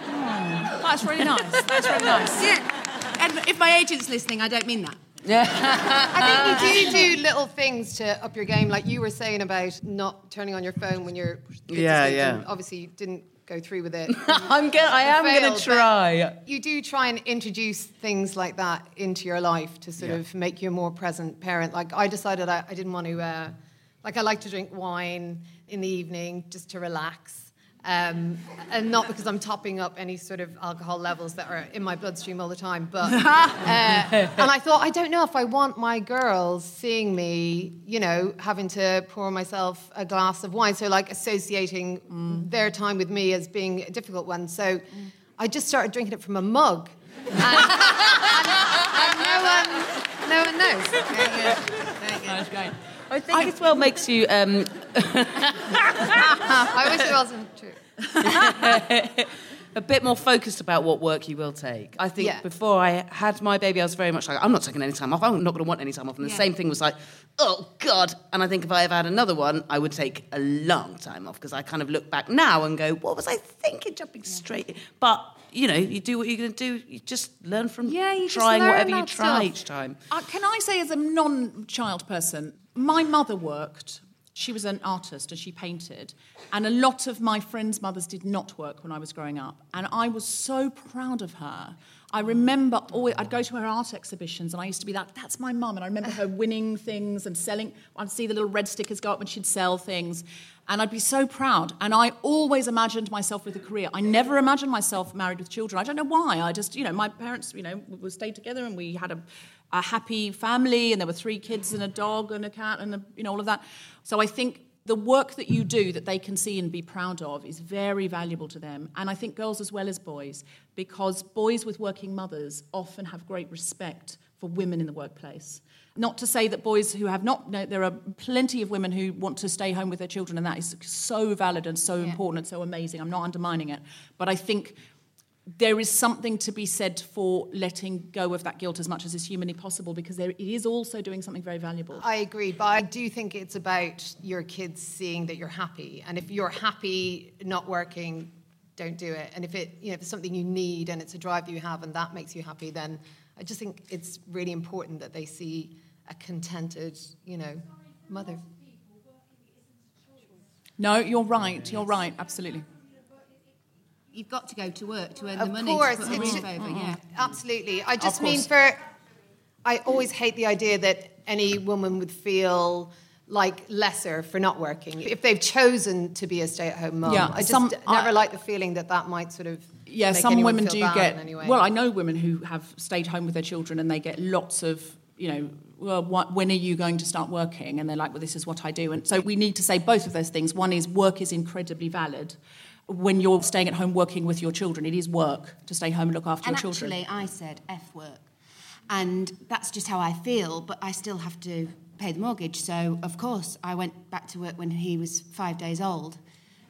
Oh, that's really nice. That's really nice. Yeah. And if my agent's listening, I don't mean that. Yeah. I think you do little things to up your game, like you were saying about not turning on your phone when you're kids asleep. Obviously, you didn't go through with it. I am going to try. You do try and introduce things like that into your life to sort of make you a more present parent. Like, I decided I didn't want to... I like to drink wine in the evening just to relax. And not because I'm topping up any sort of alcohol levels that are in my bloodstream all the time. But and I thought, I don't know if I want my girls seeing me, having to pour myself a glass of wine. So, like, associating their time with me as being a difficult one. So I just started drinking it from a mug. And no one knows. That's great. I think as well makes you... I wish it wasn't true. A bit more focused about what work you will take. I think before I had my baby, I was very much like, I'm not taking any time off. I'm not going to want any time off. And the same thing was like, oh, God. And I think if I ever had another one, I would take a long time off, because I kind of look back now and go, what was I thinking, jumping straight in? But... you do what you're going to do. You just learn from trying whatever you try each time. Can I say, as a non-child person, my mother worked. She was an artist and she painted. And a lot of my friends' mothers did not work when I was growing up. And I was so proud of her. I remember I'd go to her art exhibitions and I used to be like, that's my mum. And I remember her winning things and selling. I'd see the little red stickers go up when she'd sell things. And I'd be so proud. And I always imagined myself with a career. I never imagined myself married with children. I don't know why. I just, my parents, we stayed together and we had a happy family, and there were 3 kids and a dog and a cat and all of that. So I think the work that you do that they can see and be proud of is very valuable to them. And I think girls as well as boys, because boys with working mothers often have great respect for women in the workplace. Not to say that boys who have not... No, there are plenty of women who want to stay home with their children, and that is so valid and so important and so amazing. I'm not undermining it. But I think there is something to be said for letting go of that guilt as much as is humanly possible, because it is also doing something very valuable. I agree, but I do think it's about your kids seeing that you're happy. And if you're happy not working, don't do it. And if if it's something you need and it's a drive that you have and that makes you happy, then I just think it's really important that they see a contented, mother. No, you're right. You're right. Absolutely. You've got to go to work to earn the Of money course, to put a roof over. Yeah, absolutely. I just Of mean course. I always hate the idea that any woman would feel like lesser for not working if they've chosen to be a stay-at-home mum. Yeah, I just never like the feeling that might sort of make some anyone women feel do bad get. in any way. Well, I know women who have stayed home with their children and they get lots of. When are you going to start working? And they're like, well, this is what I do. And so we need to say both of those things. One is work is incredibly valid. When you're staying at home working with your children, it is work to stay home and look after your children. And actually, I said F work. And that's just how I feel, but I still have to pay the mortgage. So, of course, I went back to work when he was 5 days old.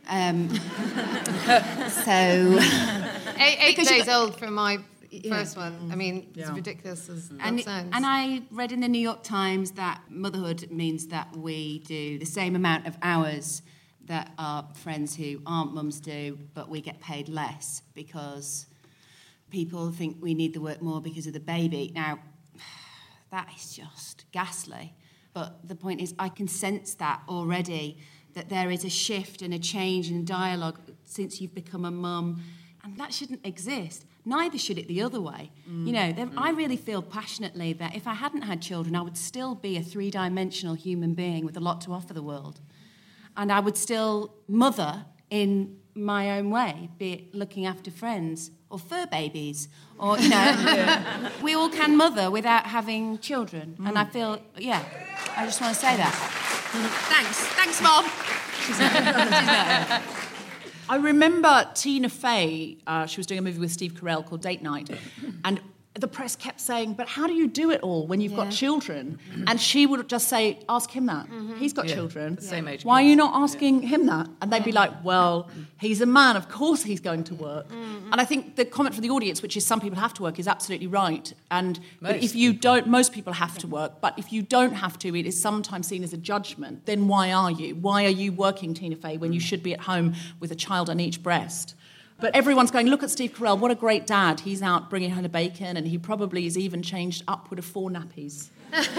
So... 8 days old for my first one. I mean, it's ridiculous as that sounds. And I read in the New York Times that motherhood means that we do the same amount of hours that our friends who aren't mums do, but we get paid less because people think we need the work more because of the baby. Now, that is just ghastly. But the point is, I can sense that already, that there is a shift and a change in dialogue since you've become a mum, and that shouldn't exist. Neither should it the other way. I really feel passionately that if I hadn't had children, I would still be a three-dimensional human being with a lot to offer the world. And I would still mother in my own way, be it looking after friends or fur babies or, we all can mother without having children. And I feel, I just want to say that. Thanks, Mom. She's not. I remember Tina Fey, she was doing a movie with Steve Carell called Date Night, and the press kept saying, but how do you do it all when you've got children? And she would just say, ask him that. He's got children. The same age. Why are you not asking him that? And they'd be like, well, he's a man, of course he's going to work. And I think the comment from the audience, which is some people have to work, is absolutely right. And but if you don't, most people have to work, but if you don't have to, it is sometimes seen as a judgment. Then why are you? Why are you working, Tina Fey, when you should be at home with a child on each breast? But everyone's going, look at Steve Carell, what a great dad. He's out bringing home the bacon and he probably has even changed upward of 4 nappies.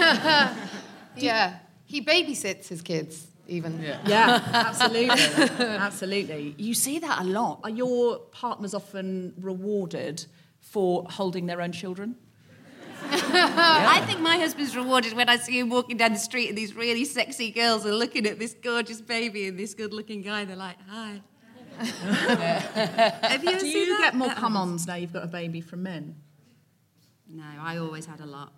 He babysits his kids, even. Yeah, absolutely. Absolutely. You see that a lot. Are your partners often rewarded for holding their own children? I think my husband's rewarded when I see him walking down the street and these really sexy girls are looking at this gorgeous baby and this good-looking guy. They're like, hi. Have you ever Do seen you that? get more come-ons now you've got a baby from men? No, I always had a lot.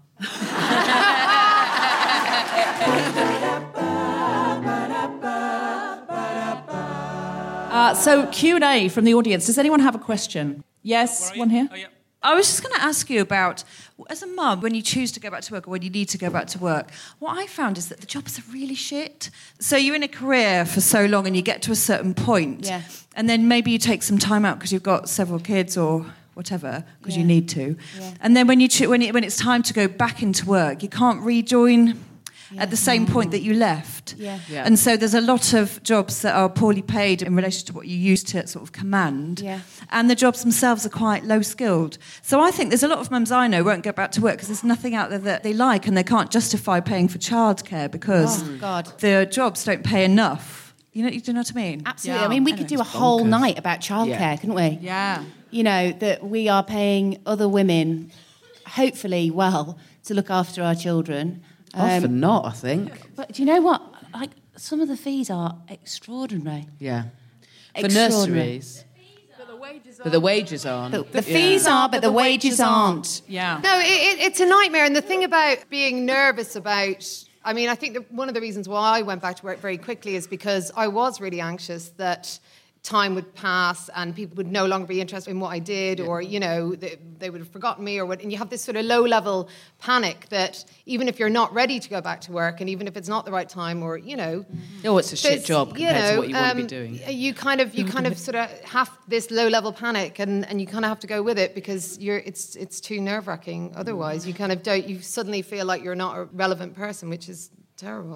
So Q&A from the audience. Does anyone have a question? Yes, one here. Oh, yeah. I was just going to ask you about, as a mum, when you choose to go back to work or when you need to go back to work, what I found is that the jobs are really shit. So you're in a career for so long and you get to a certain point, and then maybe you take some time out because you've got several kids or whatever, because you need to. Yeah. And then when it's time to go back into work, you can't rejoin at the same point that you left. Yeah. And so there's a lot of jobs that are poorly paid in relation to what you used to sort of command. Yeah. And the jobs themselves are quite low-skilled. So I think there's a lot of mums I know won't go back to work because there's nothing out there that they like and they can't justify paying for childcare because the jobs don't pay enough. You know what I mean? Absolutely. Yeah. I mean, we could do a whole night about childcare, couldn't we? Yeah. You know, that we are paying other women, hopefully well, to look after our children. Often not, I think. But do you know what? Like, some of the fees are extraordinary. Yeah. For nurseries. But the wages aren't. The fees are, but the wages aren't. Yeah. No, it's a nightmare. And the thing about being nervous about... I mean, I think that one of the reasons why I went back to work very quickly is because I was really anxious that time would pass and people would no longer be interested in what I did, or, you know, they would have forgotten me or what. And you have this sort of low-level panic that even if you're not ready to go back to work and even if it's not the right time or, you know... Oh, it's a shit job compared to what you want to be doing. You kind of sort of have this low-level panic and you kind of have to go with it because it's too nerve-wracking otherwise. You kind of don't... You suddenly feel like you're not a relevant person, which is terrible.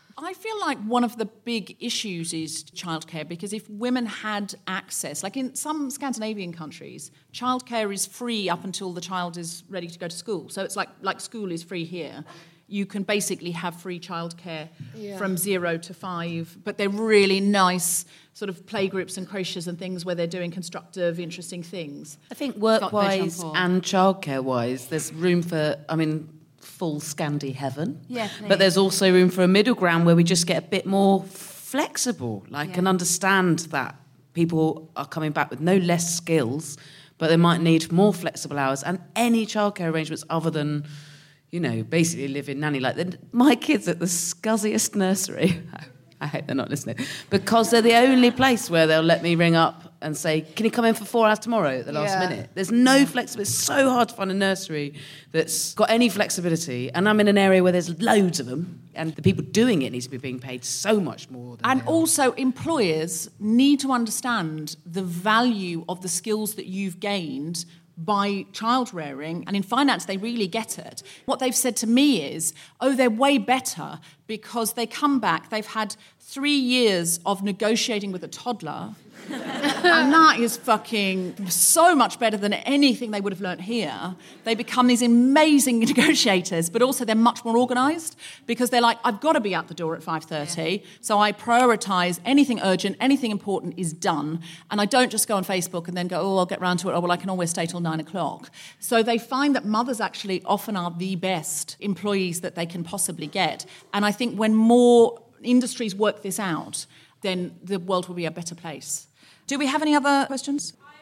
I feel like one of the big issues is childcare, because if women had access, like in some Scandinavian countries, childcare is free up until the child is ready to go to school. So it's like school is free here. You can basically have free childcare from 0 to 5, but they're really nice sort of playgroups and creches and things where they're doing constructive, interesting things. I think work-wise and childcare-wise, there's room for, full Scandi heaven. Yeah, but there's also room for a middle ground where we just get a bit more flexible, and understand that people are coming back with no less skills, but they might need more flexible hours and any childcare arrangements other than, basically live-in nanny. My kids at the scuzziest nursery, I hope they're not listening, because they're the only place where they'll let me ring up and say, can you come in for 4 hours tomorrow at the last minute? There's no flexibility. It's so hard to find a nursery that's got any flexibility. And I'm in an area where there's loads of them. And the people doing it need to be being paid so much more. And also, employers need to understand the value of the skills that you've gained by child rearing, and in finance they really get it. What they've said to me is, they're way better because they come back, they've had 3 years of negotiating with a toddler, and that is fucking so much better than anything they would have learnt here. They become these amazing negotiators, but also they're much more organised because they're like, I've got to be out the door at 5:30, so I prioritise anything urgent, anything important is done, and I don't just go on Facebook and then go, I'll get round to it, I can always stay till 9 o'clock. So they find that mothers actually often are the best employees that they can possibly get, and I think when more industries work this out, then the world will be a better place. Do we have any other questions? I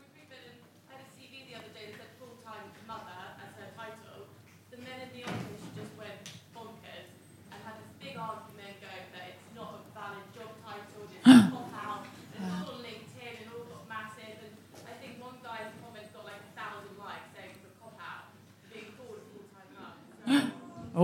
had a CV the other day that said full-time mother as her title. The men in the office just went bonkers and had this big argument going that it's not a valid job title, it's a cop-out, and it's all on LinkedIn and all got massive. And I think one guy's comment got 1,000 likes saying it's a cop-out, being called a full-time mum.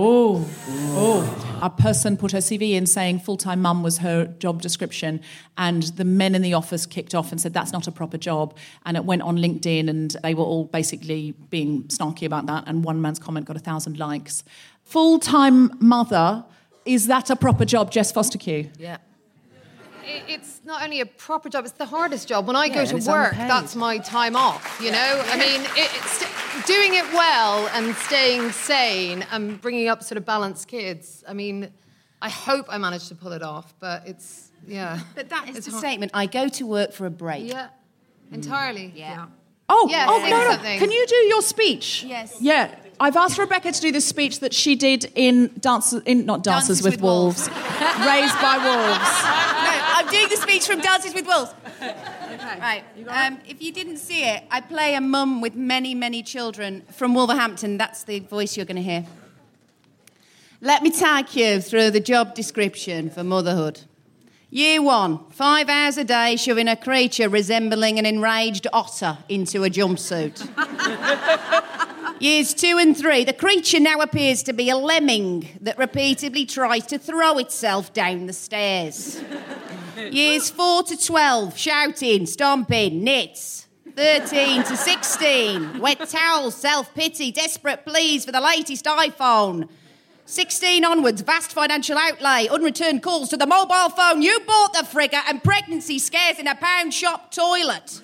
A person put her CV in saying full-time mum was her job description, and the men in the office kicked off and said that's not a proper job, and it went on LinkedIn and they were all basically being snarky about that, and one man's comment got 1,000 likes. Full-time mother, is that a proper job, Jess Foster-Q? Yeah. It's not only a proper job, it's the hardest job. When I go to work, that's my time off, it's doing it well and staying sane and bringing up sort of balanced kids. I hope I manage to pull it off, but it's, But that is the statement. I go to work for a break. Yeah, entirely. Yeah. No. Something. Can you do your speech? Yes. Yeah. I've asked Rebecca to do the speech that she did in Dances with Wolves. Raised by Wolves. No, I'm doing the speech from Dances with Wolves. Okay. Right. If you didn't see it, I play a mum with many, many children from Wolverhampton. That's the voice you're going to hear. Let me take you through the job description for motherhood. Year 1, 5 hours a day shoving a creature resembling an enraged otter into a jumpsuit. Years 2 and 3, the creature now appears to be a lemming that repeatedly tries to throw itself down the stairs. Years 4 to 12, shouting, stomping, knits. 13 to 16, wet towels, self-pity, desperate pleas for the latest iPhone. 16 onwards, vast financial outlay, unreturned calls to the mobile phone you bought the frigger, and pregnancy scares in a pound shop toilet.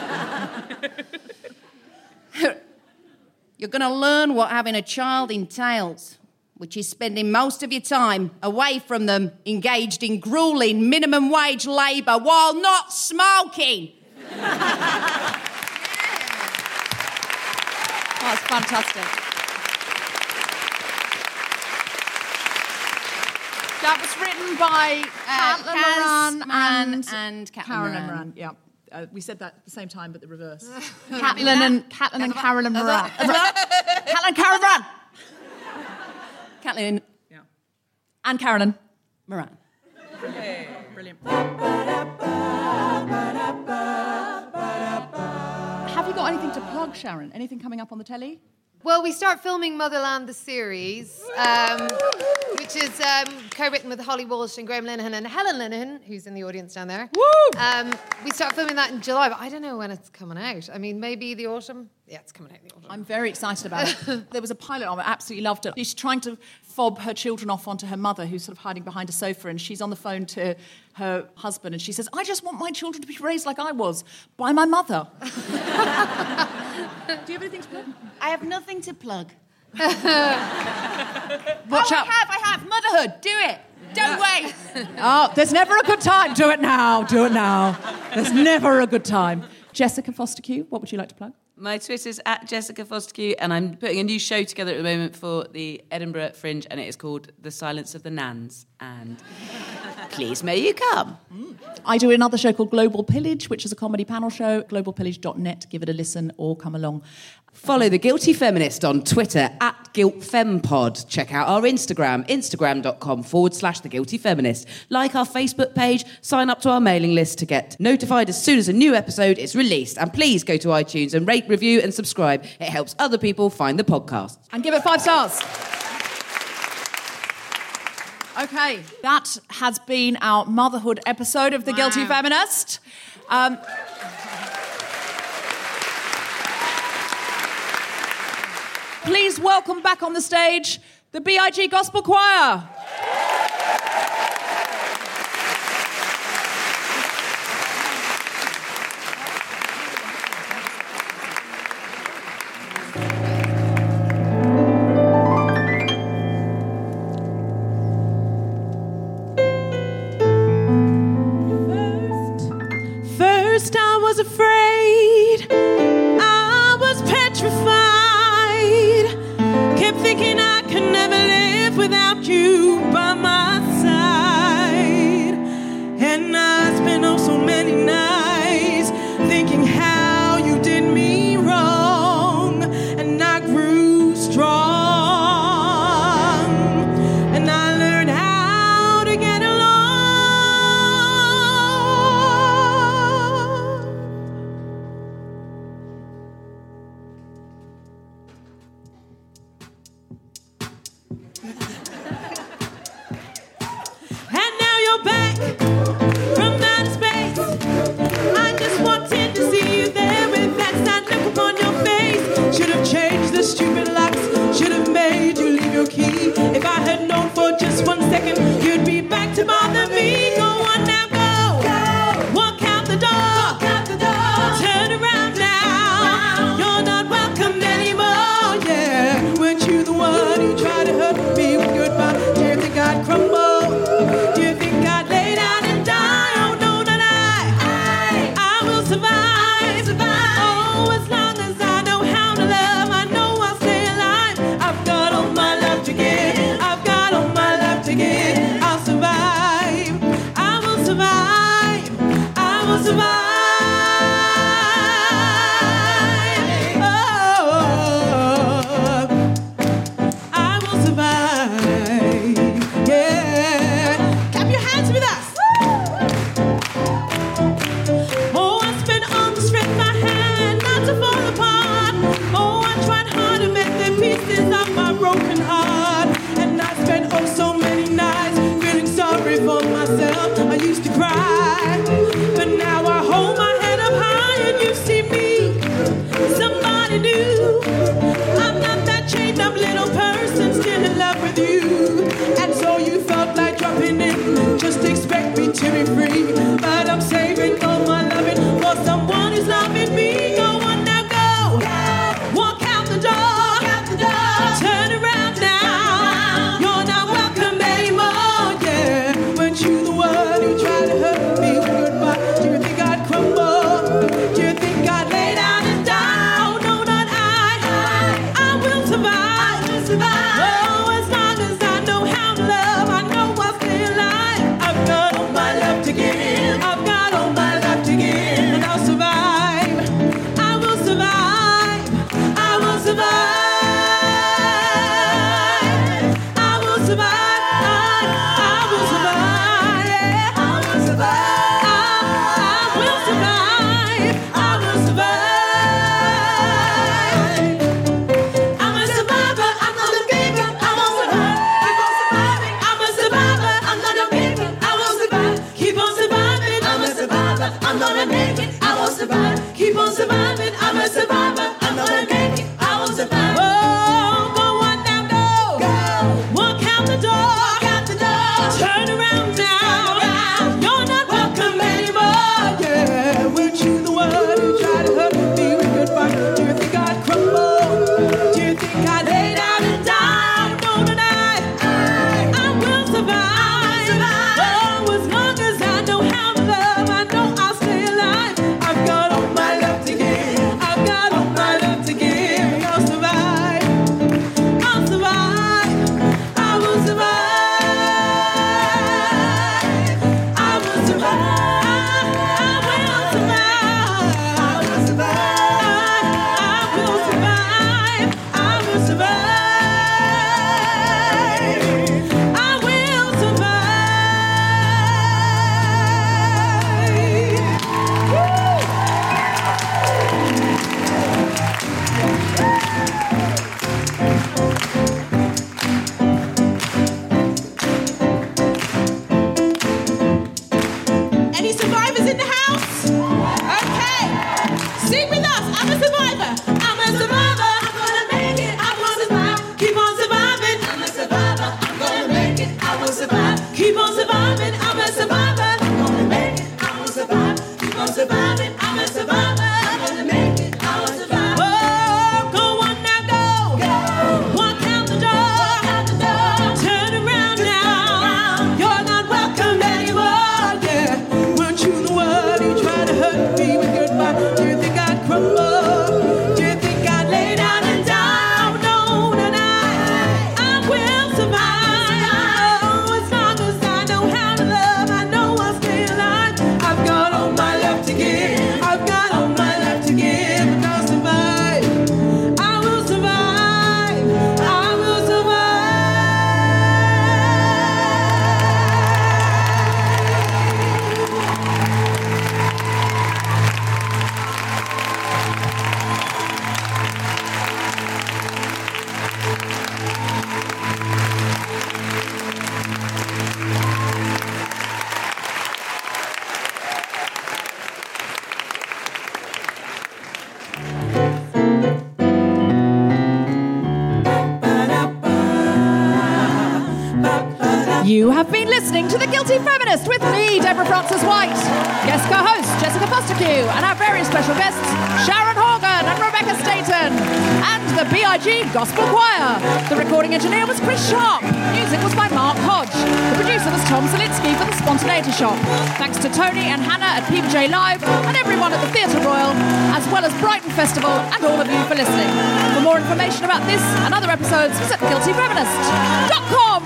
You're going to learn what having a child entails, which is spending most of your time away from them, engaged in grueling minimum wage labour while not smoking. That's fantastic. That was written by Caitlin Moran and Karen Moran. Yeah. We said that at the same time, but the reverse. Caitlin and Carolyn Moran. Caitlin, Karen Moran. Caitlin. Yeah. And Carolyn Moran. Brilliant. Have you got anything to plug, Sharon? Anything coming up on the telly? Well, we start filming Motherland, the series, which is co-written with Holly Walsh and Graham Linehan and Helen Linehan, who's in the audience down there. Woo! We start filming that in July, but I don't know when it's coming out. I mean, maybe the autumn? Yeah, it's coming out in the autumn. I'm very excited about it. There was a pilot on it, I absolutely loved it. She's trying to fob her children off onto her mother, who's sort of hiding behind a sofa, and she's on the phone to her husband, and she says, I just want my children to be raised like I was, by my mother. Do you have anything to plug? I have nothing to plug. Watch out. I have. Motherhood, do it. Don't wait. Oh, there's never a good time. Do it now. There's never a good time. Jessica Foster-Q, what would you like to plug? My Twitter's @Jessica Foster-Q, and I'm putting a new show together at the moment for the Edinburgh Fringe, and it is called The Silence of the Nans. And please may you come. I do another show called Global Pillage, which is a comedy panel show. globalpillage.net. Give it a listen or come along. Follow The Guilty Feminist on Twitter @GuiltFemPod. Check out our Instagram, instagram.com/The Guilty Feminist. Like our Facebook page, sign up to our mailing list to get notified as soon as a new episode is released. And please go to iTunes and rate, review and subscribe. It helps other people find the podcast. And give it 5 stars. Okay, that has been our motherhood episode of The Guilty Feminist. Please welcome back on the stage the BIG Gospel Choir. First I was afraid, I was petrified, kept thinking I could never live without you by my side. And I spent oh so many nights thinking how you did me wrong, and I grew strong, and I learned how to get along. And now you're back from outer space. I just wanted to see you there with that sad look upon your face. Should have changed the stupid locks, should have made you leave your key. If I had known for just 1 second you'd be back to bother me. Go on now, go. Walk out the door. Turn around now. You're not welcome anymore. Yeah, weren't you the one who tried to hurt me with goodbye? Do you think I'd crumble? Do you think I'd lay down and die? Oh no, not I will survive. Oh, as long as I know how to love, I know I'll stay alive. I've got all my love to give. I've got all my love to give. I'll survive. I will survive. I will survive. Oh, I will survive. Yeah. Clap your hands with us. Oh, I spent all the strength I had not to fall apart. Oh, I tried hard to make the pieces of my broken heart. And I spent oh so many nights feeling sorry for myself. I used to cry, but now I hold my head up high and you see me, somebody new. I'm not that chained up little person still in love with you. And so you felt like dropping in, just expect me to be free. But I'm saving all my loving for someone who's loving me. Go on now, go. Walk out the door. Turn around now. You're not welcome anymore. Yeah, weren't you the one who tried to hurt me with goodbye? Do you think I'd crumble? Do you think I'd lay down and die? Oh no, not I will survive. Oh, as long as I know how to love, I know I'll stay alive. I've got all my love to give. You have been listening to The Guilty Feminist with me, Deborah Frances-White, guest co-host Jessica Fostekew, and our very special guests Sharon Horgan and Rebecca Staten, and the BIG Gospel Choir. The recording engineer was Chris Sharp. Music was by Mark Hodge. The producer was Tom Zelinsky for The Spontaneity Shop. Thanks to Tony and Hannah at PBJ Live and everyone at the Theatre Royal, as well as Brighton Festival, and all of you for listening. For more information about this and other episodes, visit guiltyfeminist.com.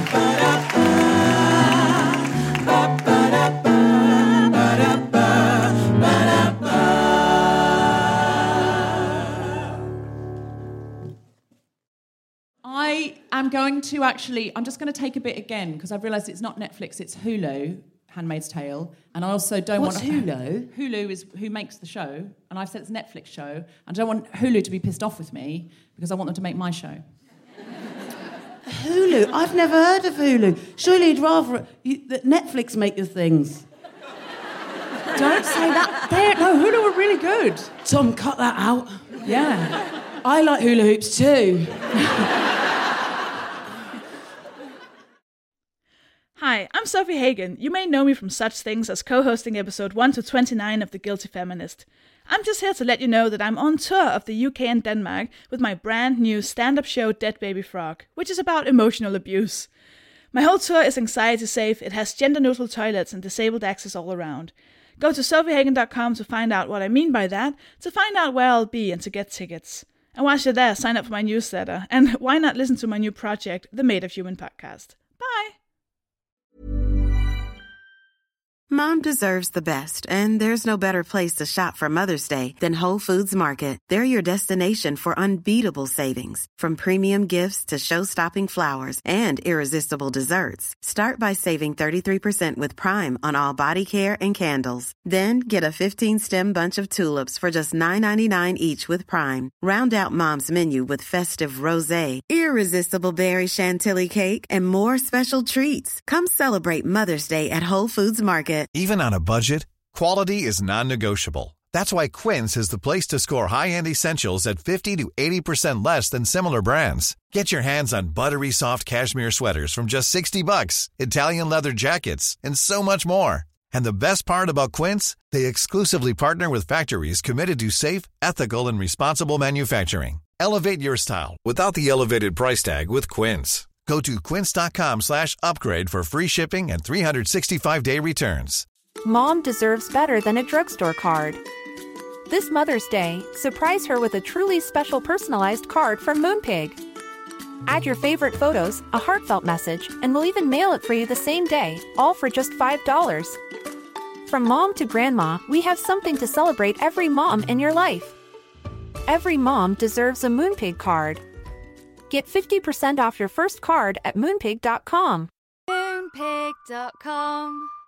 I'm just going to take a bit again because I've realised it's not Netflix, it's Hulu, Handmaid's Tale, and I also don't want... What's Hulu? Hulu is who makes the show, and I've said it's a Netflix show, and I don't want Hulu to be pissed off with me because I want them to make my show. Hulu? I've never heard of Hulu. Surely you'd rather that Netflix make your things. Don't say that. No, Hulu were really good. Tom, cut that out. Yeah. I like hula hoops too. Hi, I'm Sophie Hagen. You may know me from such things as co-hosting episode 1 to 29 of The Guilty Feminist. I'm just here to let you know that I'm on tour of the UK and Denmark with my brand new stand-up show Dead Baby Frog, which is about emotional abuse. My whole tour is anxiety safe, it has gender-neutral toilets and disabled access all around. Go to sophiehagen.com to find out what I mean by that, to find out where I'll be and to get tickets. And whilst you're there, sign up for my newsletter, and why not listen to my new project, the Made of Human podcast. Bye! Mom deserves the best, and there's no better place to shop for Mother's Day than Whole Foods Market. They're your destination for unbeatable savings, from premium gifts to show-stopping flowers and irresistible desserts. Start by saving 33% with Prime on all body care and candles. Then get a 15-stem bunch of tulips for just $9.99 each with Prime. Round out Mom's menu with festive rosé, irresistible berry chantilly cake, and more special treats. Come celebrate Mother's Day at Whole Foods Market. Even on a budget, quality is non-negotiable. That's why Quince is the place to score high-end essentials at 50 to 80% less than similar brands. Get your hands on buttery soft cashmere sweaters from just $60, Italian leather jackets, and so much more. And the best part about Quince, they exclusively partner with factories committed to safe, ethical, and responsible manufacturing. Elevate your style without the elevated price tag with Quince. Go to quince.com/upgrade for free shipping and 365-day returns. Mom deserves better than a drugstore card. This Mother's Day, surprise her with a truly special personalized card from Moonpig. Add your favorite photos, a heartfelt message, and we'll even mail it for you the same day, all for just $5. From mom to grandma, we have something to celebrate every mom in your life. Every mom deserves a Moonpig card. Get 50% off your first card at Moonpig.com. Moonpig.com